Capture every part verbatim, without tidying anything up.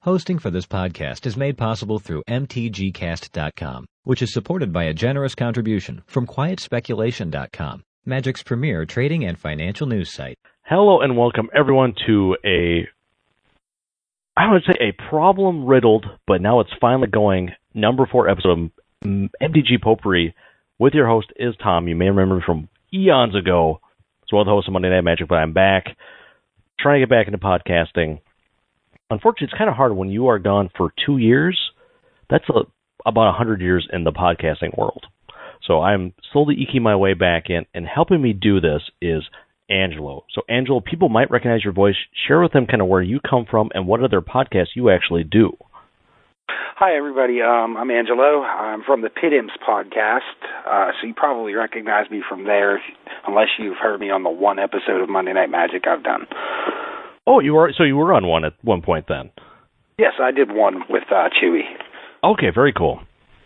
Hosting for this podcast is made possible through M T G cast dot com, which is supported by a generous contribution from Quiet Speculation dot com, Magic's premier trading and financial news site. Hello and welcome everyone to a, I would say a problem-riddled, but now it's finally going, number four episode of M T G Potpourri with your host is Tom. You may remember me from eons ago. As well as the host of Monday Night Magic, but I'm back, trying to get back into podcasting. Unfortunately, it's kind of hard when you are gone for two years. That's a, about one hundred years in the podcasting world. So I'm slowly eking my way back in, and helping me do this is Angelo. So, Angelo, people might recognize your voice. Share with them kind of where you come from and what other podcasts you actually do. Hi, everybody. Um, I'm Angelo. I'm from the Pit Imps podcast, uh, so you probably recognize me from there, unless you've heard me on the one episode of Monday Night Magic I've done. Oh, you were so you were on one at one point then? Yes, I did one with uh, Chewy. Okay, very cool.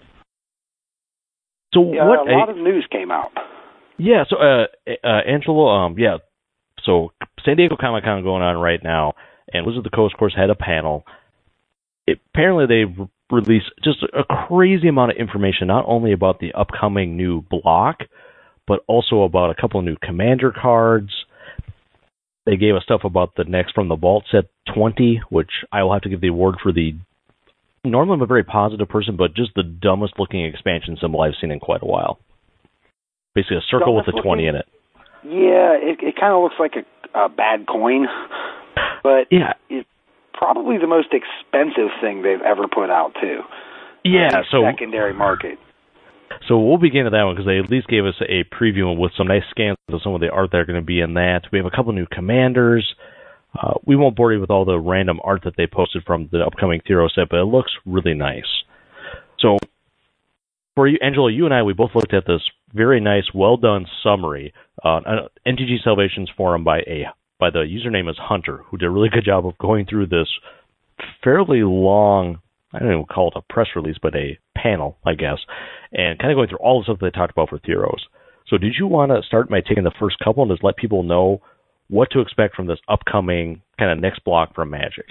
So yeah, what? A lot uh, of news came out. Yeah. So, uh, uh, Angelo, um, yeah. So San Diego Comic-Con going on right now, and Wizards of the Coast, of course, had a panel. It, apparently, they re- released just a crazy amount of information, not only about the upcoming new block, but also about a couple of new commander cards. They gave us stuff about the next From the Vault set twenty, which I will have to give the award for the... Normally I'm a very positive person, but just the dumbest looking expansion symbol I've seen in quite a while. Basically a circle dumbest with a looking, twenty in it. Yeah, it, it kind of looks like a, a bad coin, but yeah. it's probably the most expensive thing they've ever put out, too. Yeah, so... secondary market. So we'll begin with that one because they at least gave us a preview with some nice scans of some of the art that are going to be in that. We have a couple new commanders. Uh, we won't bore you with all the random art that they posted from the upcoming Thero set, but it looks really nice. So for you, Angelo, you and I, we both looked at this very nice, well-done summary on uh, N T G Salvation's forum by a by the username is Hunter, who did a really good job of going through this fairly long, I don't even call it a press release, but a panel, I guess, and kind of going through all the stuff they talked about for Theros. So did you want to start by taking the first couple and just let people know what to expect from this upcoming kind of next block from Magic?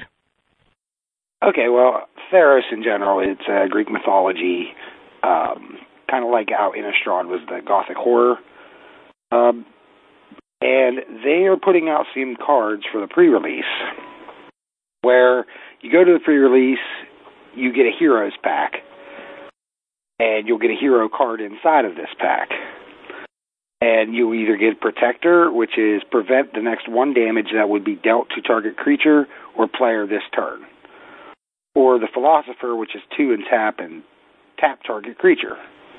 Okay, well, Theros in general, it's uh, Greek mythology, um, kind of like how Innistrad was the Gothic horror. Um, and they are putting out some cards for the pre-release, where you go to the pre-release, you get a Heroes pack, and you'll get a hero card inside of this pack. And you'll either get Protector, which is prevent the next one damage that would be dealt to target creature or player this turn. Or the Philosopher, which is two and tap and tap target creature.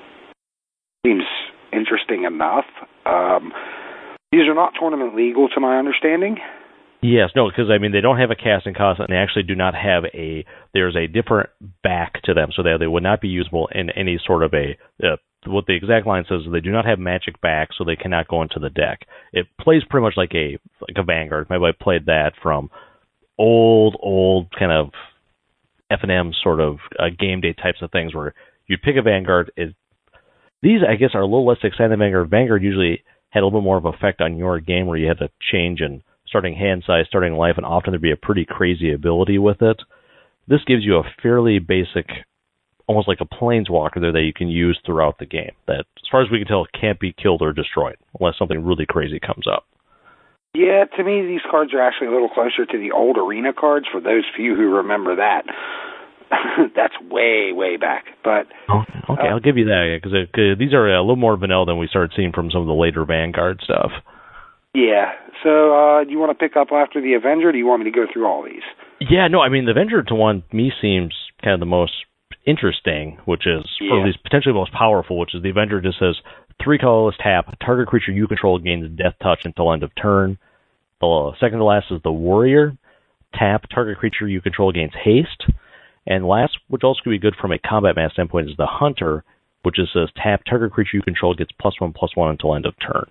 Seems interesting enough. Um, these are not tournament legal, to my understanding. Yes, no, because, I mean, they don't have a casting cost, and they actually do not have a, there's a different back to them, so that they would not be usable in any sort of a, uh, what the exact line says is they do not have magic back, so they cannot go into the deck. It plays pretty much like a, like a Vanguard. Maybe I played that from old, old kind of F and M sort of uh, game day types of things where you'd pick a Vanguard. It, these, I guess, are a little less exciting than Vanguard. Vanguard usually had a little bit more of an effect on your game where you had to change and starting hand size, starting life, and often there'd be a pretty crazy ability with it. This gives you a fairly basic, almost like a planeswalker there that you can use throughout the game. That, as far as we can tell, can't be killed or destroyed unless something really crazy comes up. Yeah, to me, these cards are actually a little closer to the old Arena cards, for those few who remember that. That's way, way back. But Okay, okay uh, I'll give you that, because yeah, these are a little more vanilla than we started seeing from some of the later Vanguard stuff. Yeah. So, uh, do you want to pick up after the Avenger, or do you want me to go through all these? Yeah, no, I mean, the Avenger to one, me, seems kind of the most interesting, which is, yeah. or at least potentially the most powerful, which is the Avenger just says, three colorless tap, target creature you control gains death touch until end of turn. The second to last is the Warrior. Tap, target creature you control gains haste. And last, which also could be good from a combat mass standpoint, is the Hunter, which just says, tap, target creature you control gets plus one, plus one until end of turn.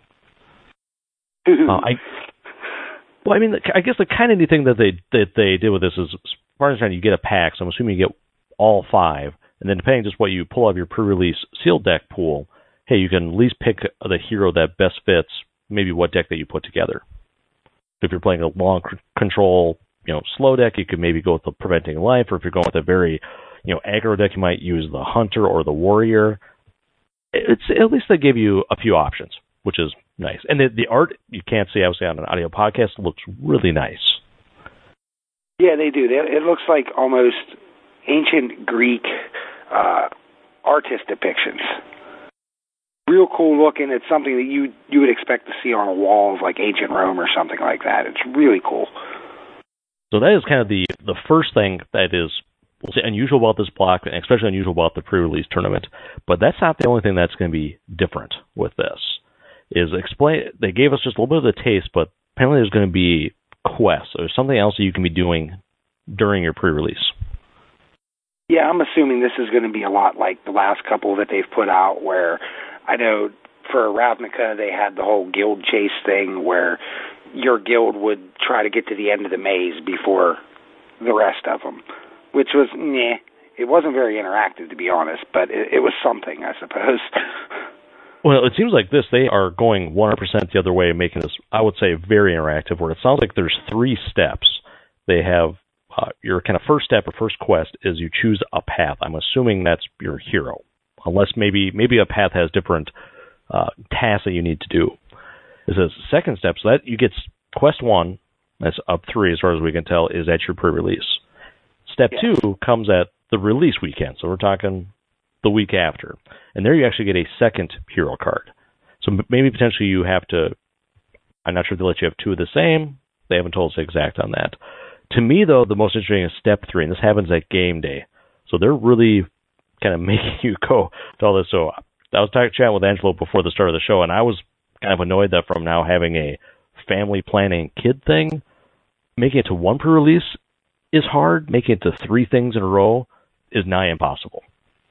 uh, I, well, I mean, I guess the kind of neat thing that they that they did with this is, as far as I understand, you get a pack, so I'm assuming you get all five, and then depending just what you pull out of your pre-release sealed deck pool, hey, you can at least pick the hero that best fits maybe what deck that you put together. If you're playing a long c- control, you know, slow deck, you could maybe go with the Preventing Life, or if you're going with a very, you know, aggro deck, you might use the Hunter or the Warrior. It's at least they give you a few options, which is nice. And the, the art, you can't see, obviously, on an audio podcast, looks really nice. Yeah, they do. It looks like almost ancient Greek uh, artist depictions. Real cool looking. It's something that you you would expect to see on a wall of like ancient Rome or something like that. It's really cool. So that is kind of the, the first thing that is, we'll say, unusual about this block, and especially unusual about the pre-release tournament. But that's not the only thing that's going to be different with this. Is explain. They gave us just a little bit of the taste, but apparently there's going to be quests or something else that you can be doing during your pre-release. Yeah, I'm assuming this is going to be a lot like the last couple that they've put out, where I know for Ravnica they had the whole guild chase thing where your guild would try to get to the end of the maze before the rest of them, which was, meh. It wasn't very interactive, to be honest, but it, it was something, I suppose. Well, it seems like this, they are going one hundred percent the other way, making this, I would say, very interactive, where it sounds like there's three steps. They have uh, your kind of first step or first quest is you choose a path. I'm assuming that's your hero, unless maybe maybe a path has different uh, tasks that you need to do. It says second step, so that you get quest one, that's up three as far as we can tell, is at your pre-release. Step yes. two comes at the release weekend, so we're talking the week after. And there you actually get a second hero card. So maybe potentially you have to, I'm not sure if they let you have two of the same. They haven't told us exact on that. To me, though, the most interesting is step three, and this happens at game day. So they're really kind of making you go to all this. So I was talking, chatting with Angelo before the start of the show, and I was kind of annoyed that from now having a family planning kid thing, making it to one pre-release is hard. Making it to three things in a row is nigh impossible.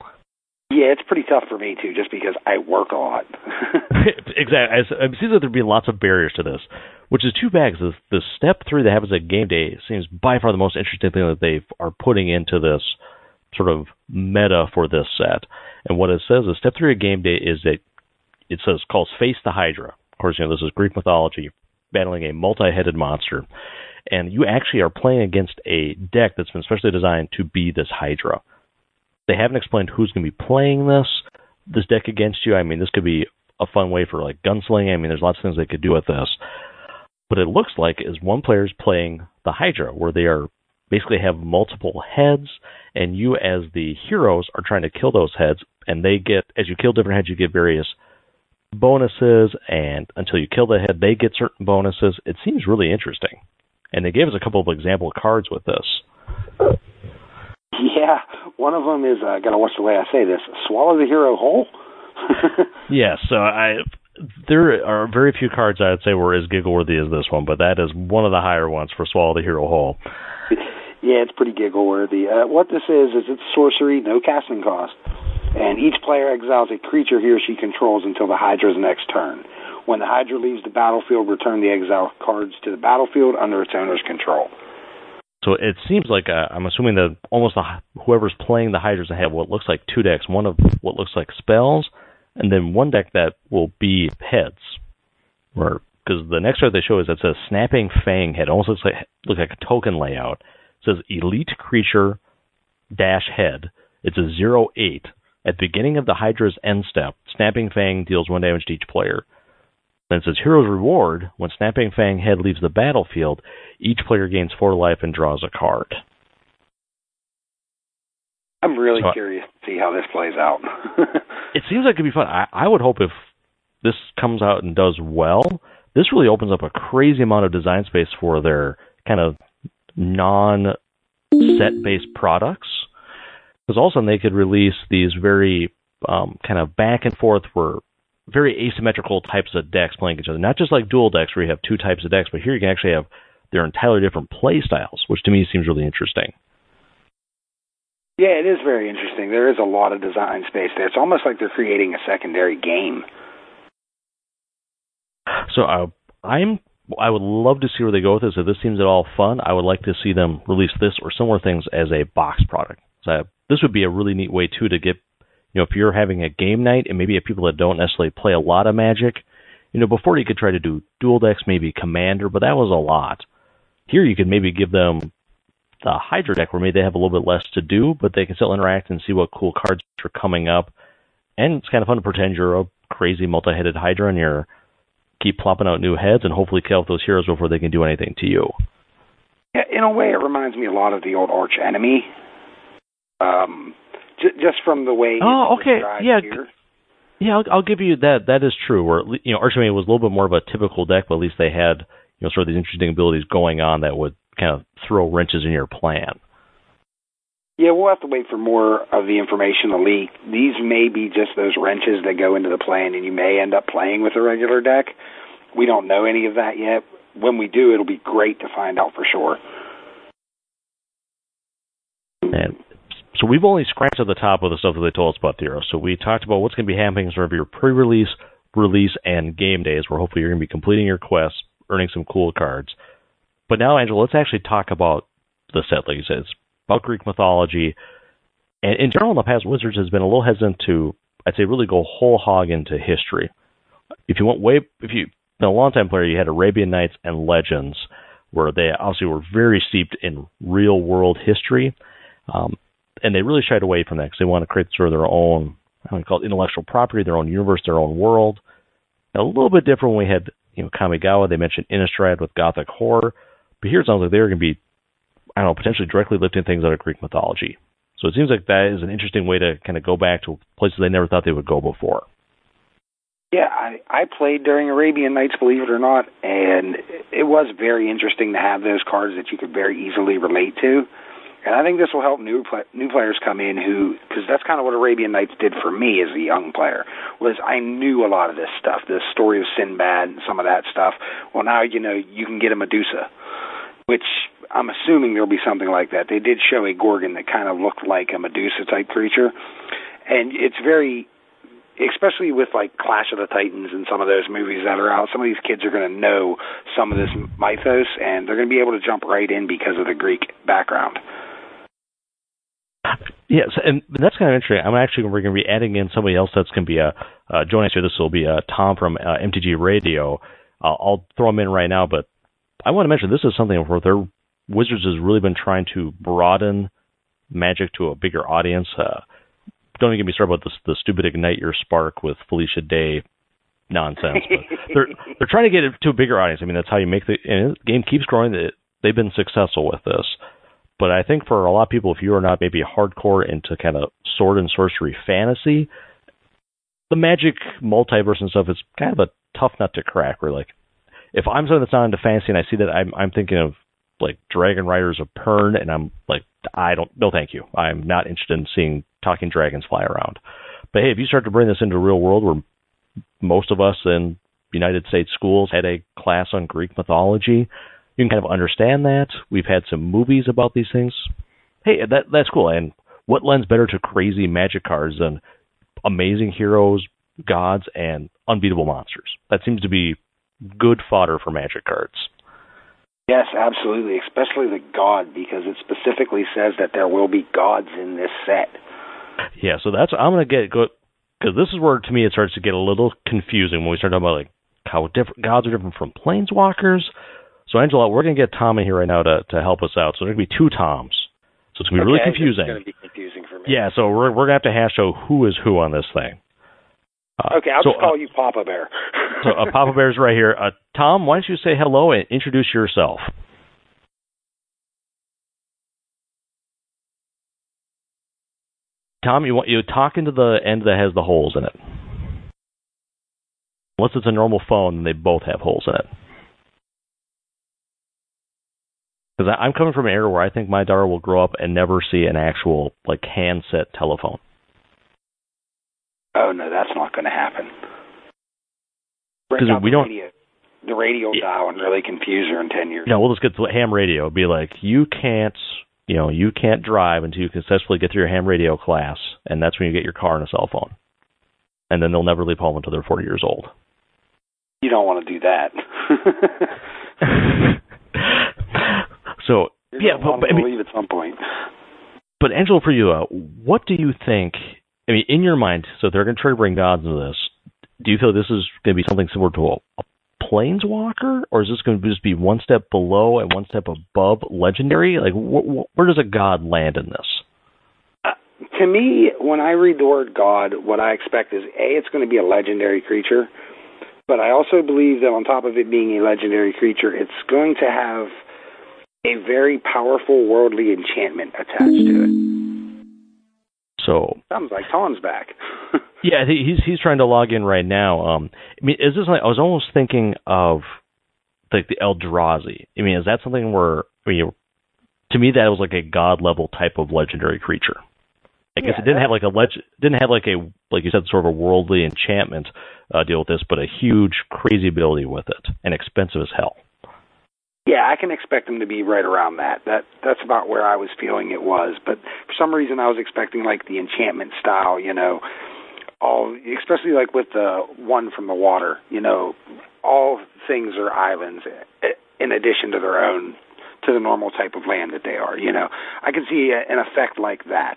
Yeah, it's pretty tough for me, too, just because I work a lot. Exactly. It seems like there'd be lots of barriers to this, which is too bad, because the step three that happens at game day seems by far the most interesting thing that they are putting into this sort of meta for this set. And what it says is step three of game day is that it says, calls Face the Hydra. Of course, you know, this is Greek mythology, battling a multi-headed monster. And you actually are playing against a deck that's been specially designed to be this Hydra. They haven't explained who's going to be playing this, this deck against you. I mean, this could be a fun way for, like, gunslinging. I mean, there's lots of things they could do with this. But it looks like is one player's playing the Hydra, where they are basically have multiple heads, and you as the heroes are trying to kill those heads, and they get, as you kill different heads, you get various bonuses, and until you kill the head, they get certain bonuses. It seems really interesting. And they gave us a couple of example cards with this. Yeah, one of them is, I uh, got to watch the way I say this, swallow the hero whole. Yes, so I there are very few cards I'd say were as giggle-worthy as this one, but that is one of the higher ones for swallow the hero whole. Yeah, it's pretty giggle-worthy. Uh, what this is, is it's sorcery, no casting cost. And each player exiles a creature he or she controls until the Hydra's next turn. When the Hydra leaves the battlefield, return the exile cards to the battlefield under its owner's control. So it seems like, uh, I'm assuming that almost the, whoever's playing the Hydras have what looks like two decks, one of what looks like spells, and then one deck that will be heads. Because the next card they show is that says Snapping Fang Head. It almost looks like, looks like a token layout. It says Elite Creature dash Head. It's a zero eight. At the beginning of the Hydra's end step, Snapping Fang deals one damage to each player. Then it says Hero's Reward. When Snapping Fang Head leaves the battlefield, each player gains four life and draws a card. I'm really so, curious to see how this plays out. It seems like it could be fun. I, I would hope if this comes out and does well, this really opens up a crazy amount of design space for their kind of non-set-based products. Because all of a sudden they could release these very um, kind of back and forth, where very asymmetrical types of decks playing each other. Not just like dual decks where you have two types of decks, but here you can actually have their entirely different play styles, which to me seems really interesting. Yeah, it is very interesting. There is a lot of design space there. It's almost like they're creating a secondary game. So uh, I'm, I would love to see where they go with this. If this seems at all fun, I would like to see them release this or similar things as a box product. So this would be a really neat way, too, to get, you know, if you're having a game night and maybe have people that don't necessarily play a lot of Magic, you know, before you could try to do dual decks, maybe Commander, but that was a lot. Here you could maybe give them the Hydra deck, where maybe they have a little bit less to do, but they can still interact and see what cool cards are coming up. And it's kind of fun to pretend you're a crazy multi-headed Hydra and you're keep plopping out new heads and hopefully kill off those heroes before they can do anything to you. Yeah, in a way, it reminds me a lot of the old Arch Enemy. Um, j- just from the way. Oh, okay, yeah, here. yeah. I'll, I'll give you that. That is true. Where you know, Arch Enemy was a little bit more of a typical deck, but at least they had you know sort of these interesting abilities going on that would kind of throw wrenches in your plan. Yeah, we'll have to wait for more of the information to leak. These may be just those wrenches that go into the plan, and you may end up playing with a regular deck. We don't know any of that yet. When we do, it'll be great to find out for sure. And so we've only scratched at the top of the stuff that they told us about Theros. So we talked about what's going to be happening sort of your pre-release, release, and game days, where hopefully you're going to be completing your quests, earning some cool cards. But now, Angela, let's actually talk about the set, like you said. It's about Greek mythology. And in general, in the past, Wizards has been a little hesitant to, I'd say, really go whole hog into history. If you went way, if you been a long-time player, you had Arabian Nights and Legends, where they obviously were very steeped in real-world history. Um, and they really shied away from that because they want to create sort of their own, I don't know, call it intellectual property, their own universe, their own world. And a little bit different when we had, you know, Kamigawa. They mentioned Innistrad with Gothic horror. But here it sounds like they were going to be, I don't know, potentially directly lifting things out of Greek mythology. So it seems like that is an interesting way to kind of go back to places they never thought they would go before. Yeah, I, I played during Arabian Nights, believe it or not, and it was very interesting to have those cards that you could very easily relate to. And I think this will help new play, new players come in who, because that's kind of what Arabian Nights did for me as a young player, was I knew a lot of this stuff, the story of Sinbad and some of that stuff. Well, now, you know, you can get a Medusa, which I'm assuming there'll be something like that. They did show a Gorgon that kind of looked like a Medusa-type creature. And it's very, especially with like Clash of the Titans and some of those movies that are out, some of these kids are going to know some of this mythos, and they're going to be able to jump right in because of the Greek background. Yes, and that's kind of interesting. I'm actually we're going to be adding in somebody else that's going to be a uh, joining us here. This will be uh, Tom from uh, M T G Radio. Uh, I'll throw him in right now, but I want to mention this is something where their Wizards has really been trying to broaden Magic to a bigger audience. Uh, don't even get me started about this, the stupid Ignite Your Spark with Felicia Day nonsense. But they're they're trying to get it to a bigger audience. I mean, that's how you make the, and the game keeps growing. They've been successful with this. But I think for a lot of people, if you are not maybe hardcore into kind of sword and sorcery fantasy, the Magic multiverse and stuff is kind of a tough nut to crack. Where like, if I'm someone that's not into fantasy and I see that, I'm I'm thinking of like Dragon Riders of Pern, and I'm like, I don't, no thank you. I'm not interested in seeing talking dragons fly around. But hey, if you start to bring this into the real world where most of us in United States schools had a class on Greek mythology, you can kind of understand that. We've had some movies about these things. Hey, that that's cool. And what lends better to crazy Magic cards than amazing heroes, gods, and unbeatable monsters? That seems to be good fodder for Magic cards. Yes, absolutely, especially the god, because it specifically says that there will be gods in this set. Yeah, so that's, I'm going to get, go because this is where, to me, it starts to get a little confusing when we start talking about, like, how different gods are different from planeswalkers. So, Angela, we're going to get Tom in here right now to, to help us out. So, there's going to be two Toms. So, it's going to be okay, really confusing. It's going to be confusing for me. Yeah, so we're, we're going to have to hash out who is who on this thing. Uh, okay, I'll so, just call uh, you Papa Bear. so uh, Papa Bear's right here. Uh, Tom, why don't you say hello and introduce yourself? Tom, you want you talk into the end that has the holes in it. Unless it's a normal phone, they both have holes in it. Because I'm coming from an era where I think my daughter will grow up and never see an actual like handset telephone. Oh no, that's not going to happen. Because we don't. Radio, the radio yeah. dial and really confuse her in ten years. No, we'll just get to ham radio. It'll be like you can't, you know, you can't drive until you can successfully get through your ham radio class, and that's when you get your car and a cell phone. And then they'll never leave home until they're forty years old. You don't want to do that. so You're yeah, but, but I mean, leave at some point. But Angela, for you, uh, what do you think? I mean, in your mind, so they're going to try to bring gods into this. Do you feel this is going to be something similar to a, a Planeswalker, or is this going to just be one step below and one step above Legendary? Like, wh- wh- where does a God land in this? Uh, to me, when I read the word God, what I expect is, A, it's going to be a legendary creature, but I also believe that on top of it being a legendary creature, it's going to have a very powerful worldly enchantment attached to it. So sounds like Tom's back. yeah, he's he's trying to log in right now. Um, I mean, is this like, I was almost thinking of like the Eldrazi. I mean, is that something where, I mean, to me that was like a god level type of legendary creature. I guess yeah, it didn't have like a leg- didn't have like a, like you said, sort of a worldly enchantment uh, deal with this, but a huge crazy ability with it and expensive as hell. Yeah, I can expect them to be right around that. That that's about where I was feeling it was. But for some reason, I was expecting like the enchantment style, you know, all, especially like with the one from the water, you know, all things are islands in addition to their own, to the normal type of land that they are. You know, I can see an effect like that.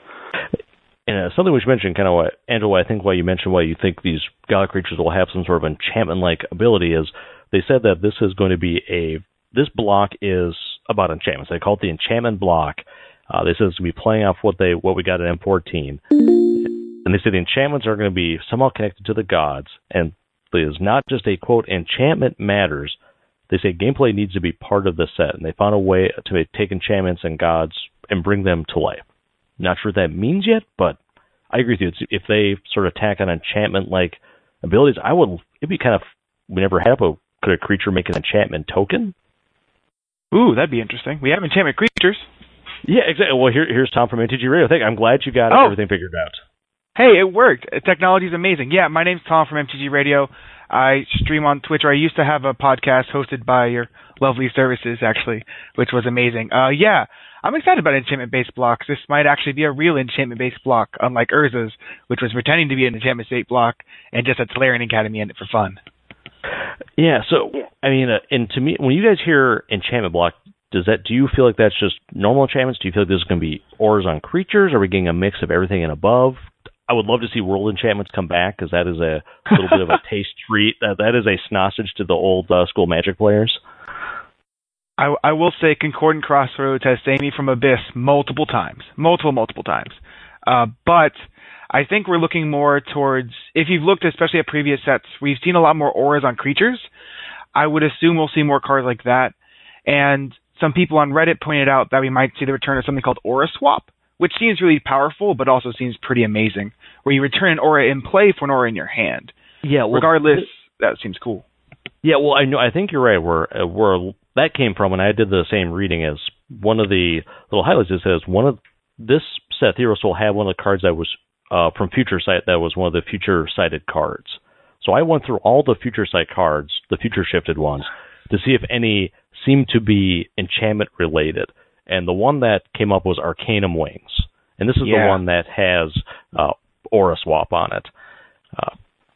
And uh, something we should mention, kind of what, Angela, I think why you mentioned why you think these god creatures will have some sort of enchantment-like ability is they said that this is going to be a This block is about enchantments. They call it the enchantment block. Uh, they said it's going to be playing off what they what we got in M fourteen. And they said the enchantments are going to be somehow connected to the gods. And it is not just a, quote, enchantment matters. They say gameplay needs to be part of the set. And they found a way to take enchantments and gods and bring them to life. Not sure what that means yet, but I agree with you. It's, if they sort of tack on enchantment-like abilities, I would, it'd be kind of, we never had a, could a creature make an enchantment token? Ooh, that'd be interesting. We have enchantment creatures. Yeah, exactly. Well, here, here's Tom from M T G Radio. Thank, I'm glad you got oh. everything figured out. Hey, it worked. Technology's amazing. Yeah, my name's Tom from M T G Radio. I stream on Twitch, or I used to have a podcast hosted by your lovely services, actually, which was amazing. Uh, yeah, I'm excited about enchantment-based blocks. This might actually be a real enchantment-based block, unlike Urza's, which was pretending to be an enchantment-based block and just had Tolarian Academy in it for fun. Yeah, so, I mean, uh, and to me, when you guys hear enchantment block, does that, do you feel like that's just normal enchantments? Do you feel like this is going to be auras on creatures? Are we getting a mix of everything and above? I would love to see world enchantments come back, because that is a little bit of a taste treat. That, that is a sausage to the old uh, school Magic players. I, I will say Concordant Crossroads has saved me from Abyss multiple times. Multiple, multiple times. Uh, but I think we're looking more towards, if you've looked especially at previous sets, we've seen a lot more auras on creatures. I would assume we'll see more cards like that. And some people on Reddit pointed out that we might see the return of something called Aura Swap, which seems really powerful, but also seems pretty amazing, where you return an aura in play for an aura in your hand. Yeah, well, regardless, that seems cool. Yeah, well, I know. I think you're right. Where uh, where that came from, and I did the same reading as one of the little highlights. It says one of this set, Theros will have one of the cards that was uh, from Future Sight. That was one of the Future Sighted cards. So I went through all the Future Sight cards, the Future Shifted ones, to see if any seemed to be enchantment related. And the one that came up was Arcanum Wings. And this is yeah. the one that has uh, Aura Swap on it. Uh,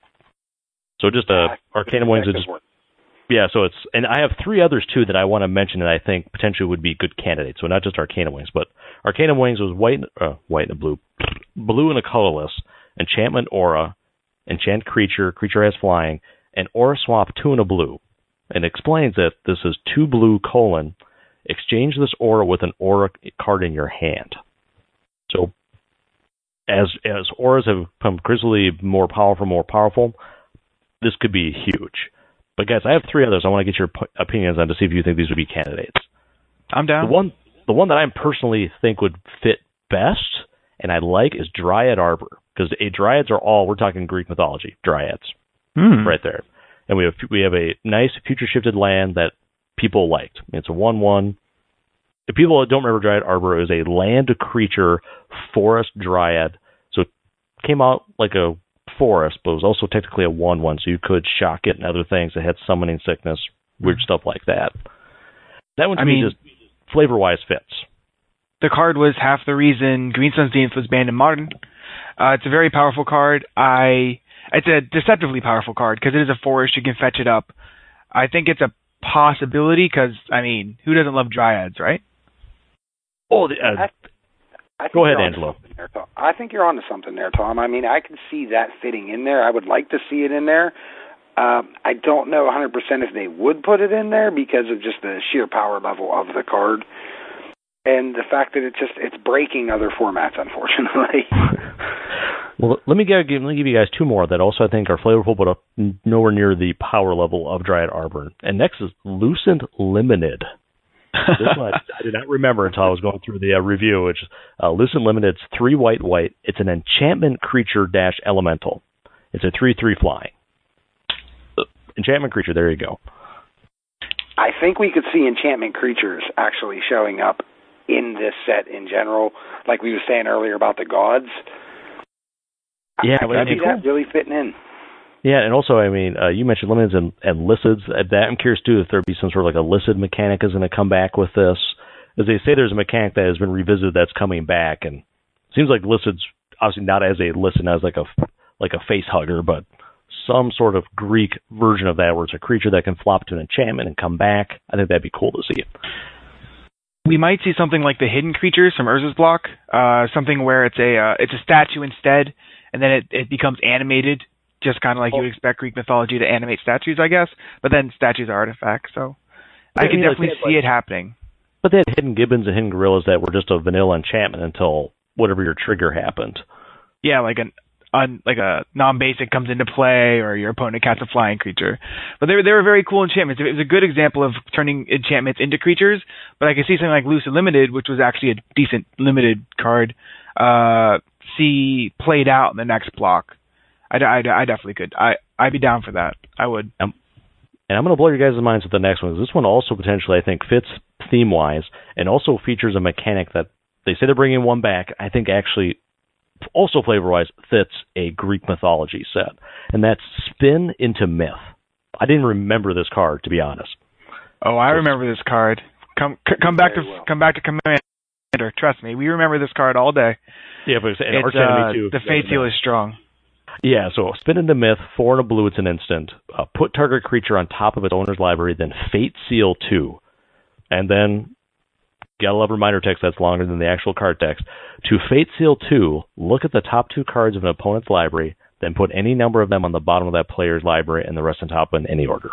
so just uh, Arcanum Wings are just... Yeah, so it's... And I have three others, too, that I want to mention that I think potentially would be good candidates. So not just Arcanum Wings, but Arcanum Wings was white, uh, white and blue. Blue and a colorless. Enchantment Aura. Enchant creature. Creature has flying. And Aura Swap two and a blue. And explains that this is two blue colon... Exchange this aura with an aura card in your hand. So, as as auras have become grizzly more powerful, more powerful, this could be huge. But guys, I have three others. I want to get your p- opinions on to see if you think these would be candidates. I'm down. The one, the one that I personally think would fit best, and I like, is Dryad Arbor, because Dryads are all, we're talking Greek mythology, Dryads, mm. right there, and we have we have a nice future shifted land that people liked. It's a one one. If people don't remember Dryad Arbor, it was a land creature forest dryad. So it came out like a forest, but it was also technically a one one, so you could shock it and other things that had summoning sickness, weird stuff like that. That one to I me mean, just flavor-wise fits. The card was half the reason Green Sun's Zenith was banned in Modern. Uh, it's a very powerful card. I It's a deceptively powerful card because it is a forest. You can fetch it up. I think it's a possibility because, I mean, who doesn't love Dryads, right? Oh, the, uh, I, I go ahead, Angelo. There, I think you're onto something there, Tom. I mean, I can see that fitting in there. I would like to see it in there. Um, I don't know one hundred percent if they would put it in there because of just the sheer power level of the card and the fact that it's just it's breaking other formats, unfortunately. Well, let me, give, let me give you guys two more that also I think are flavorful, but nowhere near the power level of Dryad Arbor. And next is Lucent Limited. This one I, I did not remember until I was going through the uh, review, which is uh, Lucent Limited. It's three white, white. It's an enchantment creature dash elemental. It's a three three flying. Enchantment creature, there you go. I think we could see enchantment creatures actually showing up in this set in general, like we were saying earlier about the gods. Yeah, I, I can see cool. that really fitting in. Yeah, and also, I mean, uh, you mentioned limits and, and Lycids. That I'm curious, too, if there'd be some sort of like a Lycid mechanic is going to come back with this. As they say, there's a mechanic that has been revisited that's coming back, and it seems like Lycid's obviously not as a Lycid, not as like a, like a face hugger, but some sort of Greek version of that where it's a creature that can flop to an enchantment and come back. I think that'd be cool to see. We might see something like the hidden creatures from Urza's block, uh, something where it's a uh, it's a statue instead, and then it, it becomes animated, just kind of like oh. you would expect Greek mythology to animate statues, I guess. But then statues are artifacts, so I, I can mean, definitely like, see like, it happening. But they had hidden gibbons and hidden gorillas that were just a vanilla enchantment until whatever your trigger happened. Yeah, like an Un, like a non-basic comes into play, or your opponent casts a flying creature. But they were, they were very cool enchantments. It was a good example of turning enchantments into creatures, but I could see something like Lucid Limited, which was actually a decent limited card, uh, see played out in the next block. I, I, I definitely could. I, I'd be down for that. I would. Um, and I'm going to blow your guys' minds with the next one, because this one also potentially, I think, fits theme-wise, and also features a mechanic that they say they're bringing one back. I think actually also flavor-wise fits a Greek mythology set, and that's Spin into Myth. I didn't remember this card, to be honest. Oh, I so, remember this card. Come c- come back to well. come back to Commander. Trust me, we remember this card all day. Yeah, but it's, and it's, Arch uh, Enemy too. The Fate Seal is strong. Yeah, so Spin into Myth, four and a blue, it's an instant. Uh, put target creature on top of its owner's library, then Fate Seal two. And then, gotta love reminder text that's longer than the actual card text. To Fate Seal two, look at the top two cards of an opponent's library, then put any number of them on the bottom of that player's library and the rest on top in any order.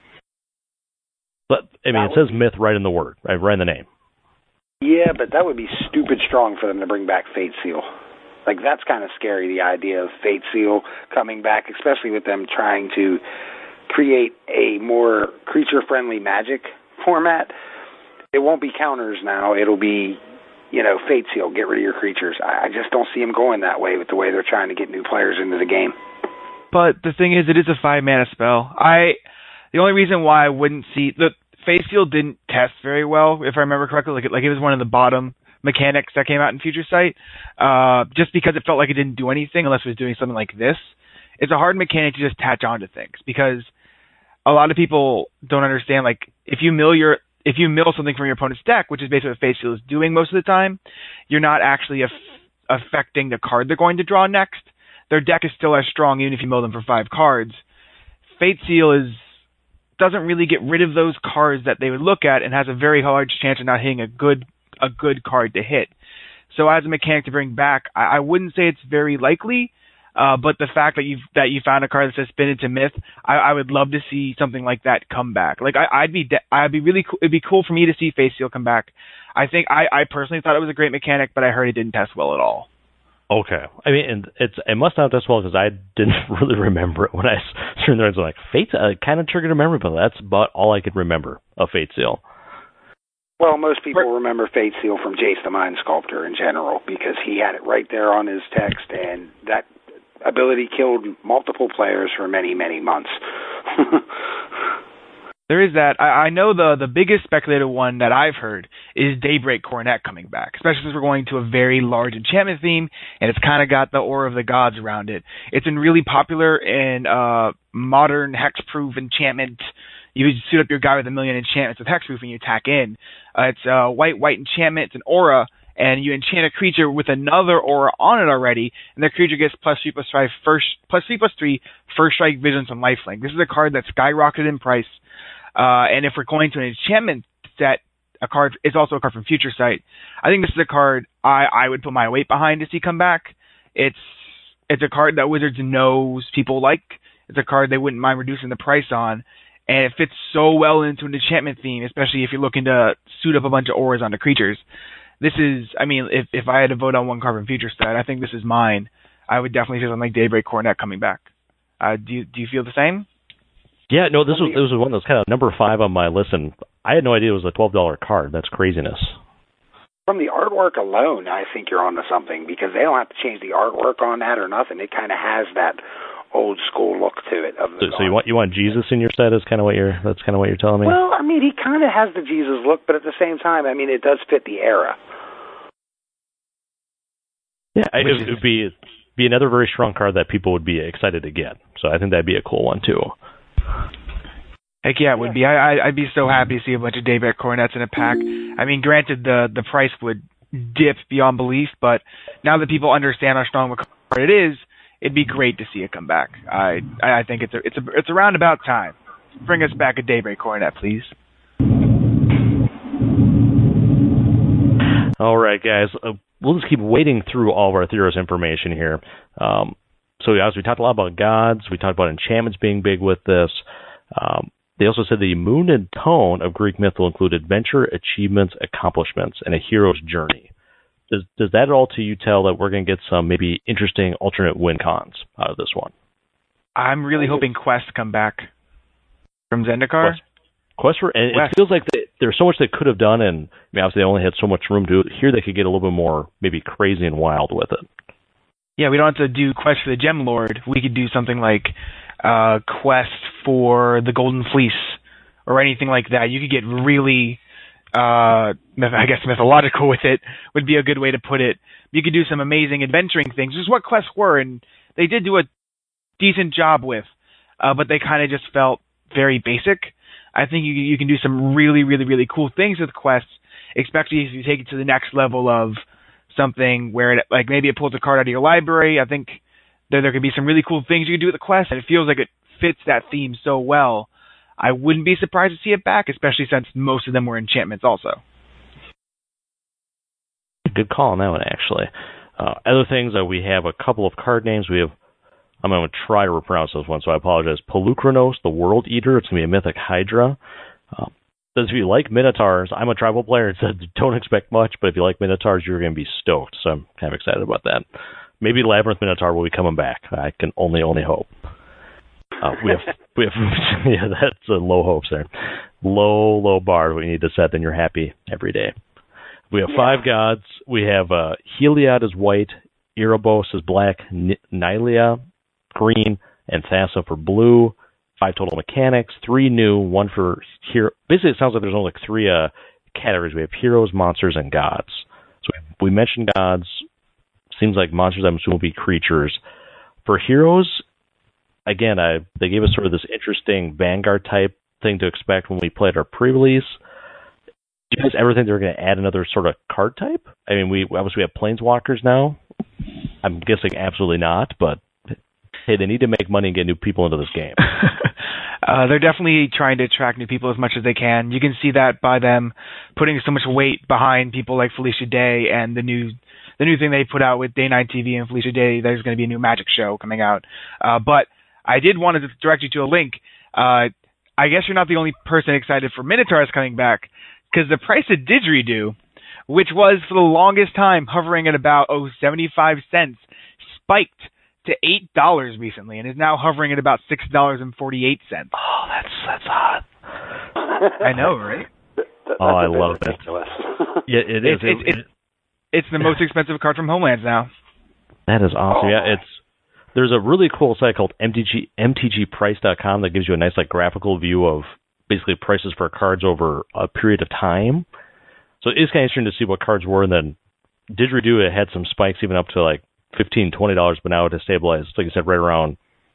But, I mean, that it says Myth right in the word, right, right in the name. Yeah, but that would be stupid strong for them to bring back Fate Seal. Like, that's kind of scary, the idea of Fate Seal coming back, especially with them trying to create a more creature-friendly Magic format. It won't be counters now. It'll be, you know, Fate Seal, get rid of your creatures. I just don't see them going that way with the way they're trying to get new players into the game. But the thing is, it is a five-mana spell. I The only reason why I wouldn't see... The Fate Seal didn't test very well, if I remember correctly. Like, like it was one of the bottom mechanics that came out in Future Sight, uh, just because it felt like it didn't do anything unless it was doing something like this. It's a hard mechanic to just attach onto things, because a lot of people don't understand, like, if you mill your... If you mill something from your opponent's deck, which is basically what Fate Seal is doing most of the time, you're not actually af- affecting the card they're going to draw next. Their deck is still as strong even if you mill them for five cards. Fate Seal is doesn't really get rid of those cards that they would look at, and has a very large chance of not hitting a good a good card to hit. So as a mechanic to bring back, I, I wouldn't say it's very likely. Uh, but the fact that you that you found a card that says Spin into Myth, I, I would love to see something like that come back. Like I, I'd be de- I'd be really cool. It'd be cool for me to see Fate Seal come back. I think I, I personally thought it was a great mechanic, but I heard it didn't test well at all. Okay, I mean, and it's it must not test well because I didn't really remember it when I turned there and was like Fate. Uh, kind of triggered a memory, but that's about all I could remember of Fate Seal. Well, most people remember Fate Seal from Jace the Mind Sculptor in general because he had it right there on his text, and that ability killed multiple players for many, many months. There is that. I, I know the the biggest speculated one that I've heard is Daybreak Coronet coming back, especially since we're going to a very large enchantment theme, and it's kind of got the aura of the gods around it. It's been really popular in uh, modern hexproof enchantment. You suit up your guy with a million enchantments with hexproof and you attack in. Uh, it's a white, white enchantment. It's an aura, and you enchant a creature with another aura on it already, and the creature gets plus three, plus five, first, plus three, plus three, first strike, visions, and lifelink. This is a card that skyrocketed in price. Uh, and if we're going to an enchantment set, a card is also a card from Future Sight. I think this is a card I, I would put my weight behind to see come back. It's it's a card that Wizards knows people like. it's a card they wouldn't mind reducing the price on, and it fits so well into an enchantment theme, especially if you're looking to suit up a bunch of auras onto creatures. This is, I mean, if if I had to vote on one card from Future Stat, I think this is mine. I would definitely say something like Daybreak Coronet coming back. Uh, do you, do you feel the same? Yeah, no, this was, this was one that was kind of number five on my list, and I had no idea it was a twelve dollar card. That's craziness. From the artwork alone, I think you're onto something, because they don't have to change the artwork on that or nothing. It kind of has that old school look to it. Of the so, so you want you want Jesus in your set? Is kind of what you're that's kind of what you're telling me. Well, I mean, he kind of has the Jesus look, but at the same time, I mean, it does fit the era. Yeah, it, it would be be another very strong card that people would be excited to get. So I think that'd be a cool one too. Heck yeah, it would be. I, I'd be so happy to see a bunch of Daybreak Coronets in a pack. I mean, granted, the the price would dip beyond belief, but now that people understand how strong of a card it is, it'd be great to see it come back. I I think it's a it's a it's around about time. Bring us back a Daybreak Coronet, please. All right, guys. Uh, we'll just keep wading through all of our Theros information here. Um, so as we talked a lot about gods, we talked about enchantments being big with this. Um, They also said the mood and tone of Greek myth will include adventure, achievements, accomplishments, and a hero's journey. Does does that at all to you tell that we're going to get some maybe interesting alternate win cons out of this one? I'm really hoping Quest come back from Zendikar. Quest, Quest for, and it feels like they, there's so much they could have done, and I mean, obviously they only had so much room to do it. Here they could get a little bit more maybe crazy and wild with it. Yeah, we don't have to do Quest for the Gem Lord. We could do something like uh, Quest for the Golden Fleece or anything like that. You could get really, uh, I guess, mythological with it would be a good way to put it. You could do some amazing adventuring things, which is what quests were, and they did do a decent job with, uh, but they kind of just felt very basic. I think you you can do some really, really, really cool things with quests, especially if you take it to the next level of something where it, like maybe it pulls a card out of your library. I think there there could be some really cool things you could do with the quest, and it feels like it fits that theme so well. I wouldn't be surprised to see it back, especially since most of them were enchantments also. Good call on that one, actually. Uh, other things, uh, we have a couple of card names. We have, I'm going to try to pronounce this one, so I apologize. Polukranos, the World Eater. It's going to be a mythic Hydra. Uh, says if you like Minotaurs, I'm a tribal player. It said don't expect much, but if you like Minotaurs, you're going to be stoked. So I'm kind of excited about that. Maybe Labyrinth Minotaur will be coming back. I can only, only hope. Uh, we have, we have, yeah, that's uh, low hopes there. Low, low bar we need to set, then you're happy every day. We have yeah. five gods. We have uh, Heliod is white, Erebos is black, N- Nylea green, and Thassa for blue. Five total mechanics, three new, one for hero. Basically, it sounds like there's only like three uh, categories. We have heroes, monsters, and gods. So we, we mentioned gods. Seems like monsters, I'm assuming, will be creatures. For heroes, again, I, they gave us sort of this interesting Vanguard type thing to expect when we played our pre-release. Do you guys ever think they're going to add another sort of card type? I mean, we obviously have Planeswalkers now. I'm guessing absolutely not, but hey, they need to make money and get new people into this game. uh, they're definitely trying to attract new people as much as they can. You can see that by them putting so much weight behind people like Felicia Day and the new the new thing they put out with Day nine T V and Felicia Day. There's going to be a new Magic show coming out. Uh, but I did want to direct you to a link. Uh, I guess you're not the only person excited for Minotaurs coming back, because the price of Didgeridoo, which was for the longest time hovering at about oh seventy-five cents, spiked to eight dollars recently and is now hovering at about six dollars and forty-eight cents. Oh, that's that's hot. I know, right? That, that, oh, I love it. Yeah, it is. It's, it's, it, it, it's the most expensive card from Homelands now. That is awesome. Oh. Yeah, it's there's a really cool site called M T G M T G price dot com that gives you a nice like graphical view of basically prices for cards over a period of time. So it's kind of interesting to see what cards were, and then Didgeridoo, it had some spikes even up to like fifteen dollars, twenty dollars, but now it has stabilized, like I said, right around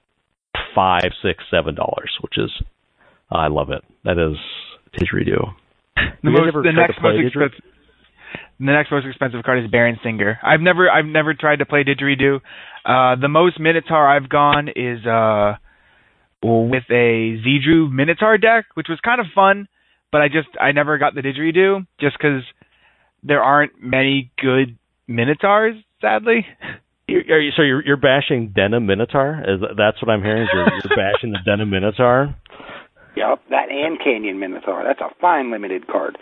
five, six, seven dollars, which is, uh, I love it. That is Didgeridoo. The, most, the next most expensive, the next most expensive card is Baron Singer. I've never, I've never tried to play Didgeridoo. Uh, the most Minotaur I've gone is uh, with a Zedru Minotaur deck, which was kind of fun, but I just, I never got the Didgeridoo just because there aren't many good Minotaurs, sadly. Are you, so you're, you're bashing Denim Minotaur? Is that, that's what I'm hearing? You're, you're bashing the Denim Minotaur? Yep, that and Canyon Minotaur. That's a fine limited card.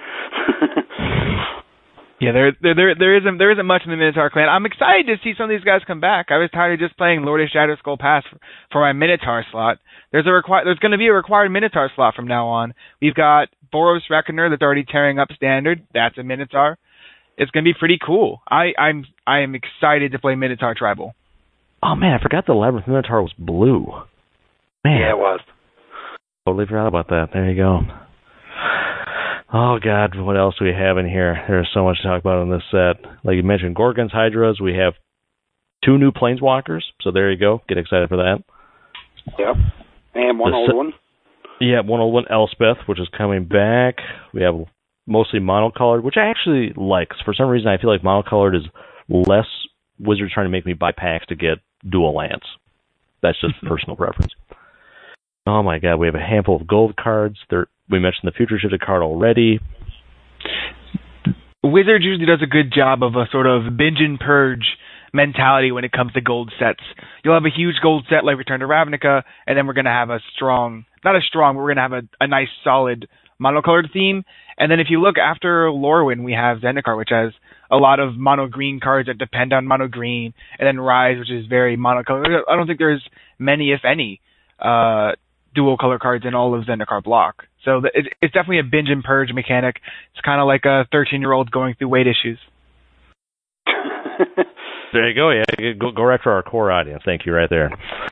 Yeah, there, there, there, there isn't, there isn't much in the Minotaur clan. I'm excited to see some of these guys come back. I was tired of just playing Lord of Shadow Skull Pass for, for my Minotaur slot. There's a require, there's going to be a required Minotaur slot from now on. We've got Boros Reckoner that's already tearing up Standard. That's a Minotaur. It's going to be pretty cool. I, I'm, I am excited to play Minotaur Tribal. Oh man, I forgot the Labyrinth Minotaur was blue. Man, yeah, it was. Totally forgot about that. There you go. Oh, God, what else do we have in here? There's so much to talk about in this set. Like you mentioned, Gorgons, Hydras. We have two new Planeswalkers, so there you go. Get excited for that. Yep. And one the old se- one. Yeah, one old one, Elspeth, which is coming back. We have mostly monocolored, which I actually like. For some reason, I feel like monocolored is less Wizards trying to make me buy packs to get dual lands. That's just personal preference. Oh, my God, we have a handful of gold cards. There, we mentioned the Future Shifted card already. Wizards usually does a good job of a sort of binge and purge mentality when it comes to gold sets. You'll have a huge gold set like Return to Ravnica, and then we're going to have a strong, not as strong, but we're going to have a, a nice solid monocolored theme. And then if you look after Lorwyn, we have Zendikar, which has a lot of mono green cards that depend on mono green, and then Rise, which is very monocolored. I don't think there's many, if any, uh, dual color cards in all of Zendikar block. So the, it, it's definitely a binge and purge mechanic. It's kind of like a thirteen-year-old going through weight issues. There you go. Yeah, go, go right for our core audience. Thank you, right there.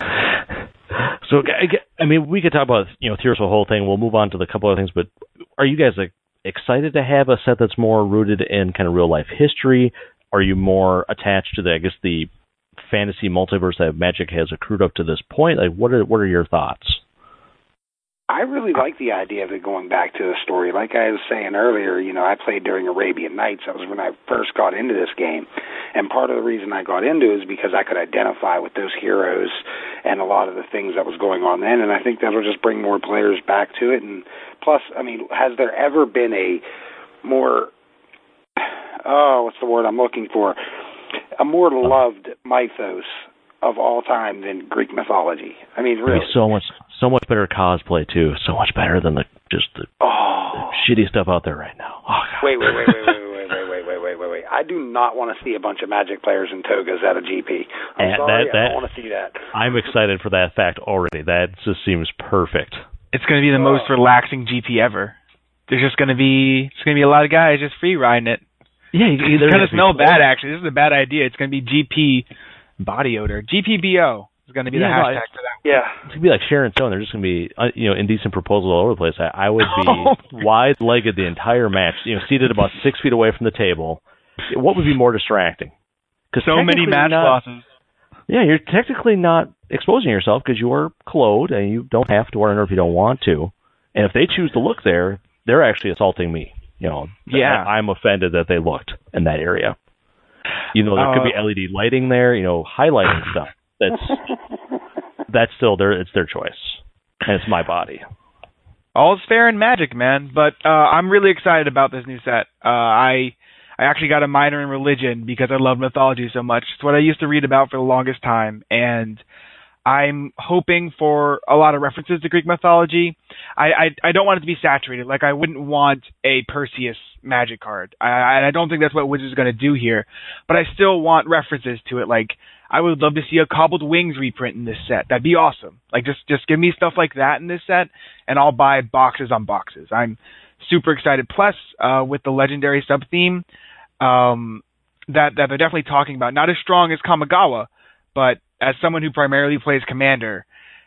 So, I mean, we could talk about, you know, Theros, the whole thing. We'll move on to the couple other things, but are you guys like excited to have a set that's more rooted in kind of real life history? Are you more attached to the, I guess, the fantasy multiverse that Magic has accrued up to this point? Like, what are what are your thoughts? I really like the idea of it going back to the story. Like I was saying earlier, you know, I played during Arabian Nights. That was when I first got into this game. And part of the reason I got into it is because I could identify with those heroes and a lot of the things that was going on then. And I think that'll just bring more players back to it. And plus, I mean, has there ever been a more, oh, what's the word I'm looking for? A more loved mythos of all time than Greek mythology. I mean, really. So much, so much better cosplay too. So much better than the just the, oh. the shitty stuff out there right now. Oh, God. Wait, wait, wait, wait, wait, wait, wait, wait, wait, wait, wait, wait. I do not want to see a bunch of Magic players in togas at a G P. I'm and sorry, that, that, I don't want to see that. I'm excited for that fact already. That just seems perfect. It's going to be the oh. most relaxing G P ever. There's just going to be, it's going to be a lot of guys just free riding it. Yeah, you, it's going to smell bad. Actually, this is a bad idea. It's going to be G P body odor. G P B O is going to be yeah, the hashtag no, for that. Yeah, it's going to be like Sharon Stone. They're just going to be, uh, you know, indecent proposals all over the place. I, I would be oh. wide-legged the entire match. You know, seated about six feet away from the table. What would be more distracting? Because so many match not, losses. Yeah, you're technically not exposing yourself because you are clothed and you don't have to wear it if you don't want to. And if they choose to look there, they're actually assaulting me. You know, yeah. I, I'm offended that they looked in that area. You know, there uh, could be L E D lighting there. You know, highlighting stuff. That's that's still their it's their choice, and it's my body. All's fair in Magic, man. But uh, I'm really excited about this new set. Uh, I I actually got a minor in religion because I love mythology so much. It's what I used to read about for the longest time, and I'm hoping for a lot of references to Greek mythology. I, I I don't want it to be saturated. Like, I wouldn't want a Perseus Magic card. I I don't think that's what Wizards is going to do here. But I still want references to it. Like, I would love to see a Cobbled Wings reprint in this set. That'd be awesome. Like, just just give me stuff like that in this set, and I'll buy boxes on boxes. I'm super excited. Plus, uh, with the legendary sub theme, um, that that they're definitely talking about. Not as strong as Kamigawa, but as someone who primarily plays Commander,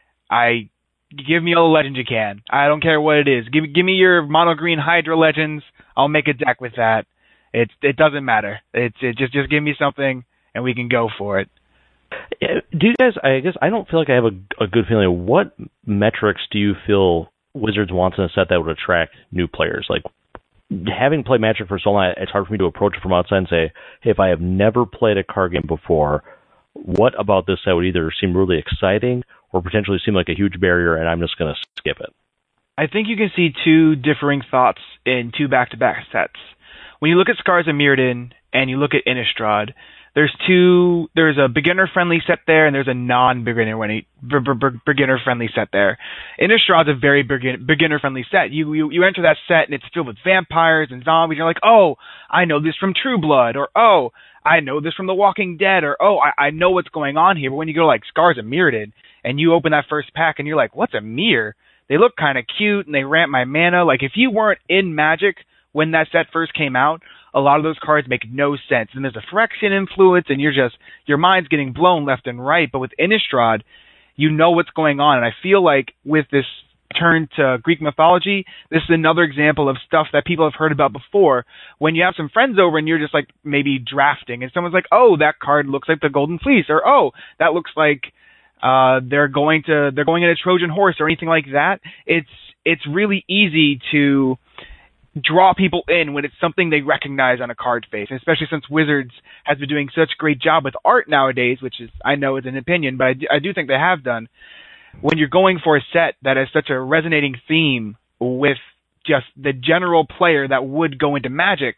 I give me all the legends you can. I don't care what it is. Give give me your mono green Hydra legends. I'll make a deck with that. It it doesn't matter. It's it just just give me something and we can go for it. Yeah, do you guys? I guess I don't feel like I have a, a good feeling. What metrics do you feel Wizards wants in a set that would attract new players? Like, having played Magic for so long, it's hard for me to approach it from outside and say, hey, if I have never played a card game before, what about this set would either seem really exciting or potentially seem like a huge barrier, and I'm just going to skip it? I think you can see two differing thoughts in two back-to-back sets. When you look at Scars of Mirrodin and you look at Innistrad, there's two. There's a beginner-friendly set there, and there's a non-beginner beginner-friendly set there. Innistrad's a very begin, beginner-friendly set. You, you you enter that set, and it's filled with vampires and zombies. You're like, oh, I know this from True Blood, or oh, I know this from The Walking Dead, or oh, I, I know what's going on here. But when you go to like Scars of Mirrodin, and you open that first pack, and you're like, what's a mirror? They look kind of cute, and they ramp my mana. Like, if you weren't in Magic when that set first came out, a lot of those cards make no sense. And there's a Phyrexian influence, and you're just, your mind's getting blown left and right. But with Innistrad, you know what's going on. And I feel like with this turn to Greek mythology, this is another example of stuff that people have heard about before. When you have some friends over and you're just like maybe drafting, and someone's like, oh, that card looks like the Golden Fleece, or oh, that looks like Uh, they're going to they're going in a Trojan horse or anything like that. It's it's really easy to draw people in when it's something they recognize on a card face, and especially since Wizards has been doing such a great job with art nowadays, which is, I know is an opinion, but I do, I do think they have done. When you're going for a set that has such a resonating theme with just the general player that would go into Magic,